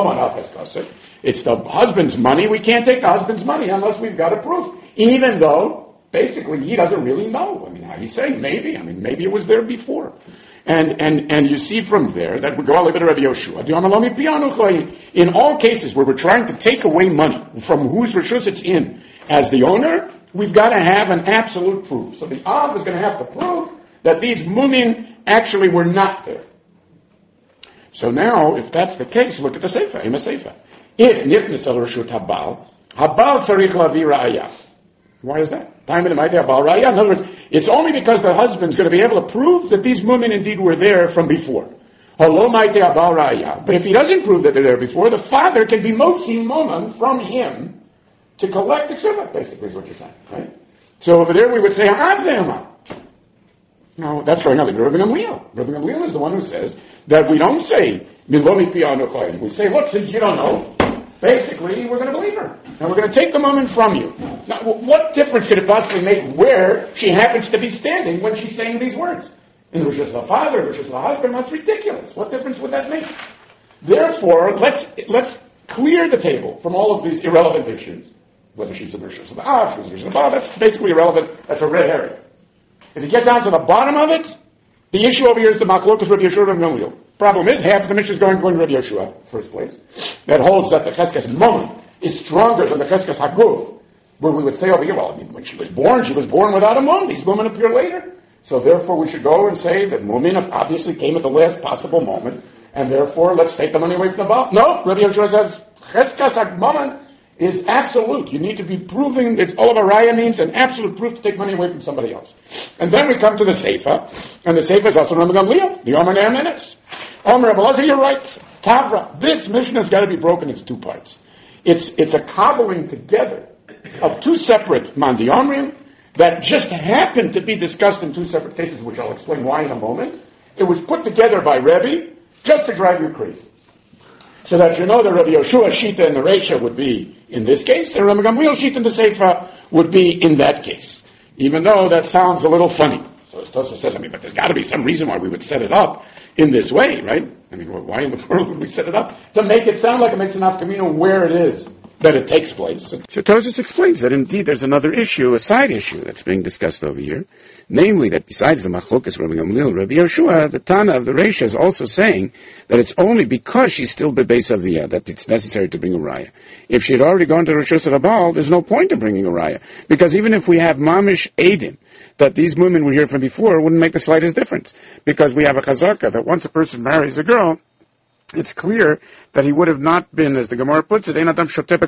it's the husband's money. We can't take the husband's money unless we've got a proof. Even though, basically, he doesn't really know. I mean, how he's saying maybe. I mean, maybe it was there before. And and and you see from there that we go all the way to Rabbi Yoshua. In all cases where we're trying to take away money from whose rishus it's in as the owner, we've got to have an absolute proof. So the Av is going to have to prove that these mumin actually were not there. So now, if that's the case, look at the Sefer, in the Sefer. If nitnis al reshut habal, habal tzarich lavi ra'aya. Why is that? Time in the Maitya habal ra'aya. In other words, it's only because the husband's going to be able to prove that these women indeed were there from before. But if he doesn't prove that they're there before, the father can be motzi moman from him to collect the ksubah, basically is what you're saying, right? So over there we would say, Avdema. No, that's going on like Rabbi Gamliel. Rabbi Gamliel is the one who says that we don't say, we say, look, since you don't know, basically we're going to believe her. And we're going to take the moment from you. Now, what difference could it possibly make where she happens to be standing when she's saying these words? In Rosh Hashanah father, Rosh Hashanah husband, that's ridiculous. What difference would that make? Therefore, let's let's clear the table from all of these irrelevant issues. Whether she's a Rosh Hashanah, she's a Rosh Hashanah, that's basically irrelevant. That's a red herring. If you get down to the bottom of it, the issue over here is the Machlokas Rabbi Yeshua and Rabbi Gamliel. Problem is, half of the Mishnah is going to Rabbi Yeshua, first place. That holds that the Cheskes Moment is stronger than the Cheskes Haguf, where we would say over here, well, I mean, when she was born, she was born without a Mum. These women appear later. So therefore we should go and say that Mumin obviously came at the last possible moment, and therefore let's take the money away from the Baal. No, Rabbi Yeshua says, Cheskes Haguf is absolute. You need to be proving that all of a raya means an absolute proof to take money away from somebody else. And then we come to the Seifa, and the Seifa is also Rabbi Gamliel, the Omer minutes. Omer Rabbi Elazar, you're right. Tavra. This Mishnah has got to be broken into two parts. It's it's a cobbling together of two separate Mandi Omrim that just happened to be discussed in two separate cases, which I'll explain why in a moment. It was put together by Rebbe just to drive you crazy. So that you know that Rabbi Yeshua Shita and the Reisha would be in this case, and Rabbi Gamliel Shita and the Seifa would be in that case. Even though that sounds a little funny. So Tosfos says, I mean, but there's got to be some reason why we would set it up in this way, right? I mean, why in the world would we set it up? To make it sound like it makes an afkamino where it is that it takes place. So Tosfos explains that indeed there's another issue, a side issue that's being discussed over here. Namely, that besides the Machlokas Rabbi Gamliel, Rabbi Yeshua, the Tana of the Reisha, is also saying that it's only because she's still bebeis aviyah that it's necessary to bring a raya. If she had already gone to Rosh Hashanah Baal, there's no point in bringing a raya. Because even if we have mamish edim, that these women we hear from before, wouldn't make the slightest difference. Because we have a chazaka that once a person marries a girl, it's clear that he would have not been, as the Gemara puts it, a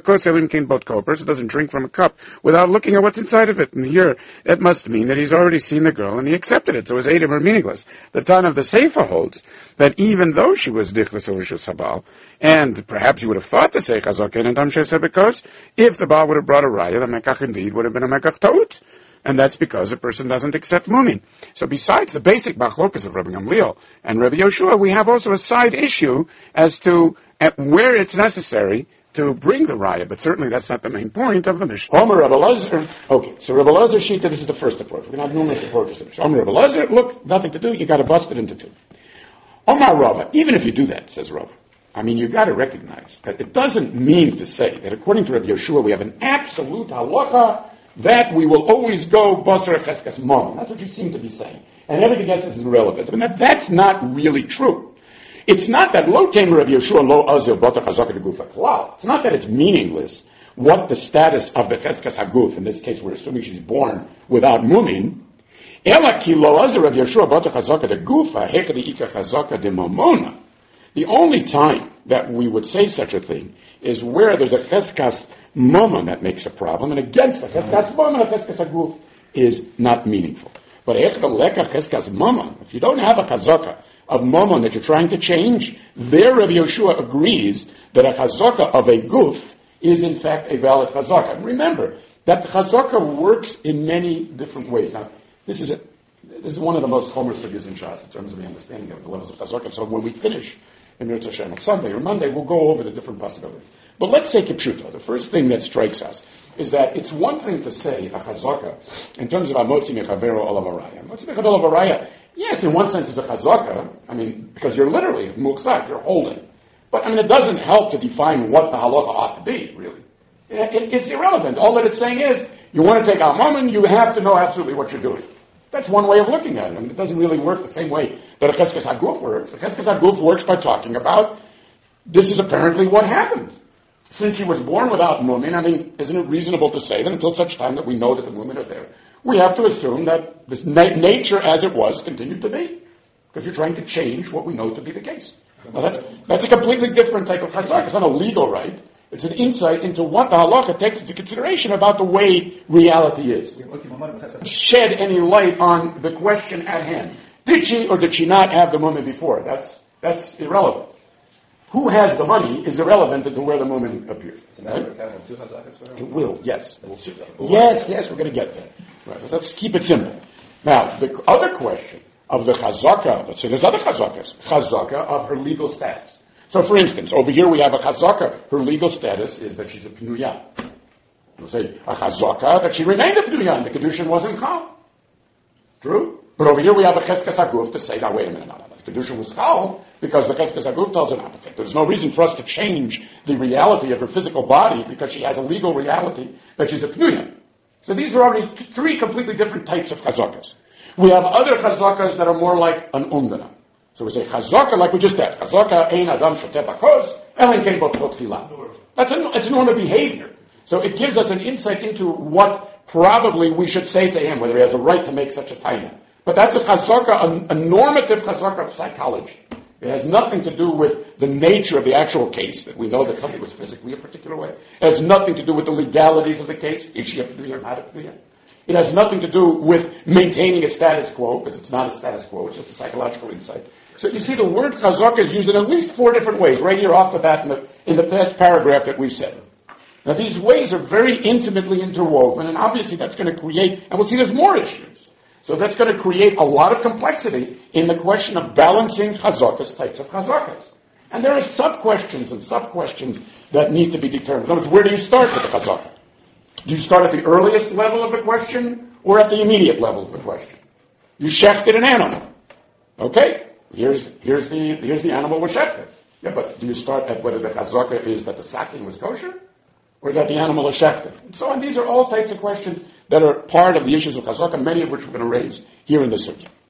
person doesn't drink from a cup without looking at what's inside of it. And here, it must mean that he's already seen the girl and he accepted it, so his edim are meaningless. The Tan of the Seifa holds that even though she was dichlas or rishus habal, and perhaps you would have thought to say chazaka and tam sheseh, because if the Baal would have brought a raya, the mekach indeed would have been a mekach ta'ut. And that's because a person doesn't accept mumin. So besides the basic machlokas of Rabbi Gamliel and Rabbi Yeshua, we have also a side issue as to at where it's necessary to bring the raya, but certainly that's not the main point of the Mishnah. Omer Rabbi Elazar, okay, so Rabbi Elazar Shita, this is the first approach. We're going to have numerous approaches to this. Omer Rabbi Elazar, look, nothing to do, you got to bust it into two. Omer Rava, even if you do that, says Rava, I mean, you got to recognize that it doesn't mean to say that according to Rabbi Yeshua, we have an absolute halacha that we will always go basar cheskes mom. That's what you seem to be saying. And everything else is irrelevant. I mean, that, that's not really true. It's not that lo tamer Rabbi Yeshua lo azil batar chazaka de gufa klal. It's not that it's meaningless what the status of the cheskes haguf, in this case we're assuming she's born without mumin, ela ki lo azil Rabbi Yeshua batar chazaka de gufa heka de ika chazaka de mamona. The only time that we would say such a thing is where there's a cheskas moment that makes a problem, and against the cheskas moment, a cheskas aguf is not meaningful. But if you don't have a chazaka of momon that you're trying to change, there Rabbi Yeshua agrees that a chazaka of a guf is in fact a valid chazaka. And remember that the chazaka works in many different ways. Now, this is a, this is one of the most homer sugyas in Shas in terms of the understanding of the levels of chazaka. So when we finish in Mirz Hashem on Sunday or Monday, we'll go over the different possibilities. But let's say Kipshuta. The first thing that strikes us is that it's one thing to say a chazaka in terms of amotzi mechavero olav araya. Amotzi mechavero olav araya, yes, in one sense it's a chazaka. I mean, because you're literally muksat, you're holding. But I mean, it doesn't help to define what the halacha ought to be. Really, it, it, it's irrelevant. All that it's saying is you want to take a moment, you have to know absolutely what you're doing. That's one way of looking at it. I mean, it doesn't really work the same way that a cheskes haguf works. A cheskes haguf works by talking about this is apparently what happened. Since she was born without mumin, I mean, isn't it reasonable to say that until such time that we know that the mumin are there, we have to assume that this na- nature as it was continued to be? Because you're trying to change what we know to be the case. Now that's, that's a completely different type of chazak. It's not a legal right. It's an insight into what the halacha takes into consideration about the way reality is. Shed any light on the question at hand. Did she or did she not have the mumin before? That's That's irrelevant. Who has the money is irrelevant to where the woman appeared. So now we're counting on two chazakas for her? It will, yes. Yes, yes, we're going to get there. Right, let's keep it simple. Now, the other question of the chazaka, let's say there's other chazakas, chazaka of her legal status. So, for instance, over here we have a chazaka. Her legal status is that she's a pnuya. We'll say a chazaka that she remained a pnuya and the kedushin wasn't chal. True? But over here we have a cheskes aguf to say, now wait a minute, no, no, no. The kedushin was chal because the cheskes aguf tells an opposite. There's no reason for us to change the reality of her physical body because she has a legal reality that she's a pnuya. So these are already t- three completely different types of chazakas. We have other chazakas that are more like an umdana. So we say chazaka like we just said. Chazaka ein adam shoteh bakos elen kein bo tefillah. That's a, it's a normal behavior. So it gives us an insight into what probably we should say to him, whether he has a right to make such a taina. But that's a chazaka, a, a normative chazaka of psychology. It has nothing to do with the nature of the actual case, that we know that something was physically a particular way. It has nothing to do with the legalities of the case. Is she a pnuya or not a pnuya? It has nothing to do with maintaining a status quo, because it's not a status quo, it's just a psychological insight. So you see the word chazaka is used in at least four different ways, right here off the bat in the, in the past paragraph that we've said. Now these ways are very intimately interwoven, and obviously that's going to create, and we'll see there's more issues. So that's going to create a lot of complexity in the question of balancing chazakas, types of chazakas. And there are sub-questions and sub-questions that need to be determined. In other words, where do you start with the chazaka? Do you start at the earliest level of the question or at the immediate level of the question? You shechted an animal. Okay, here's, here's, the, here's the animal was shechted. Yeah, but do you start at whether the chazaka is that the sacking was kosher or that the animal is shechted? And so on, these are all types of questions that are part of the issues of chazaka, many of which we're going to raise here in the sukkah.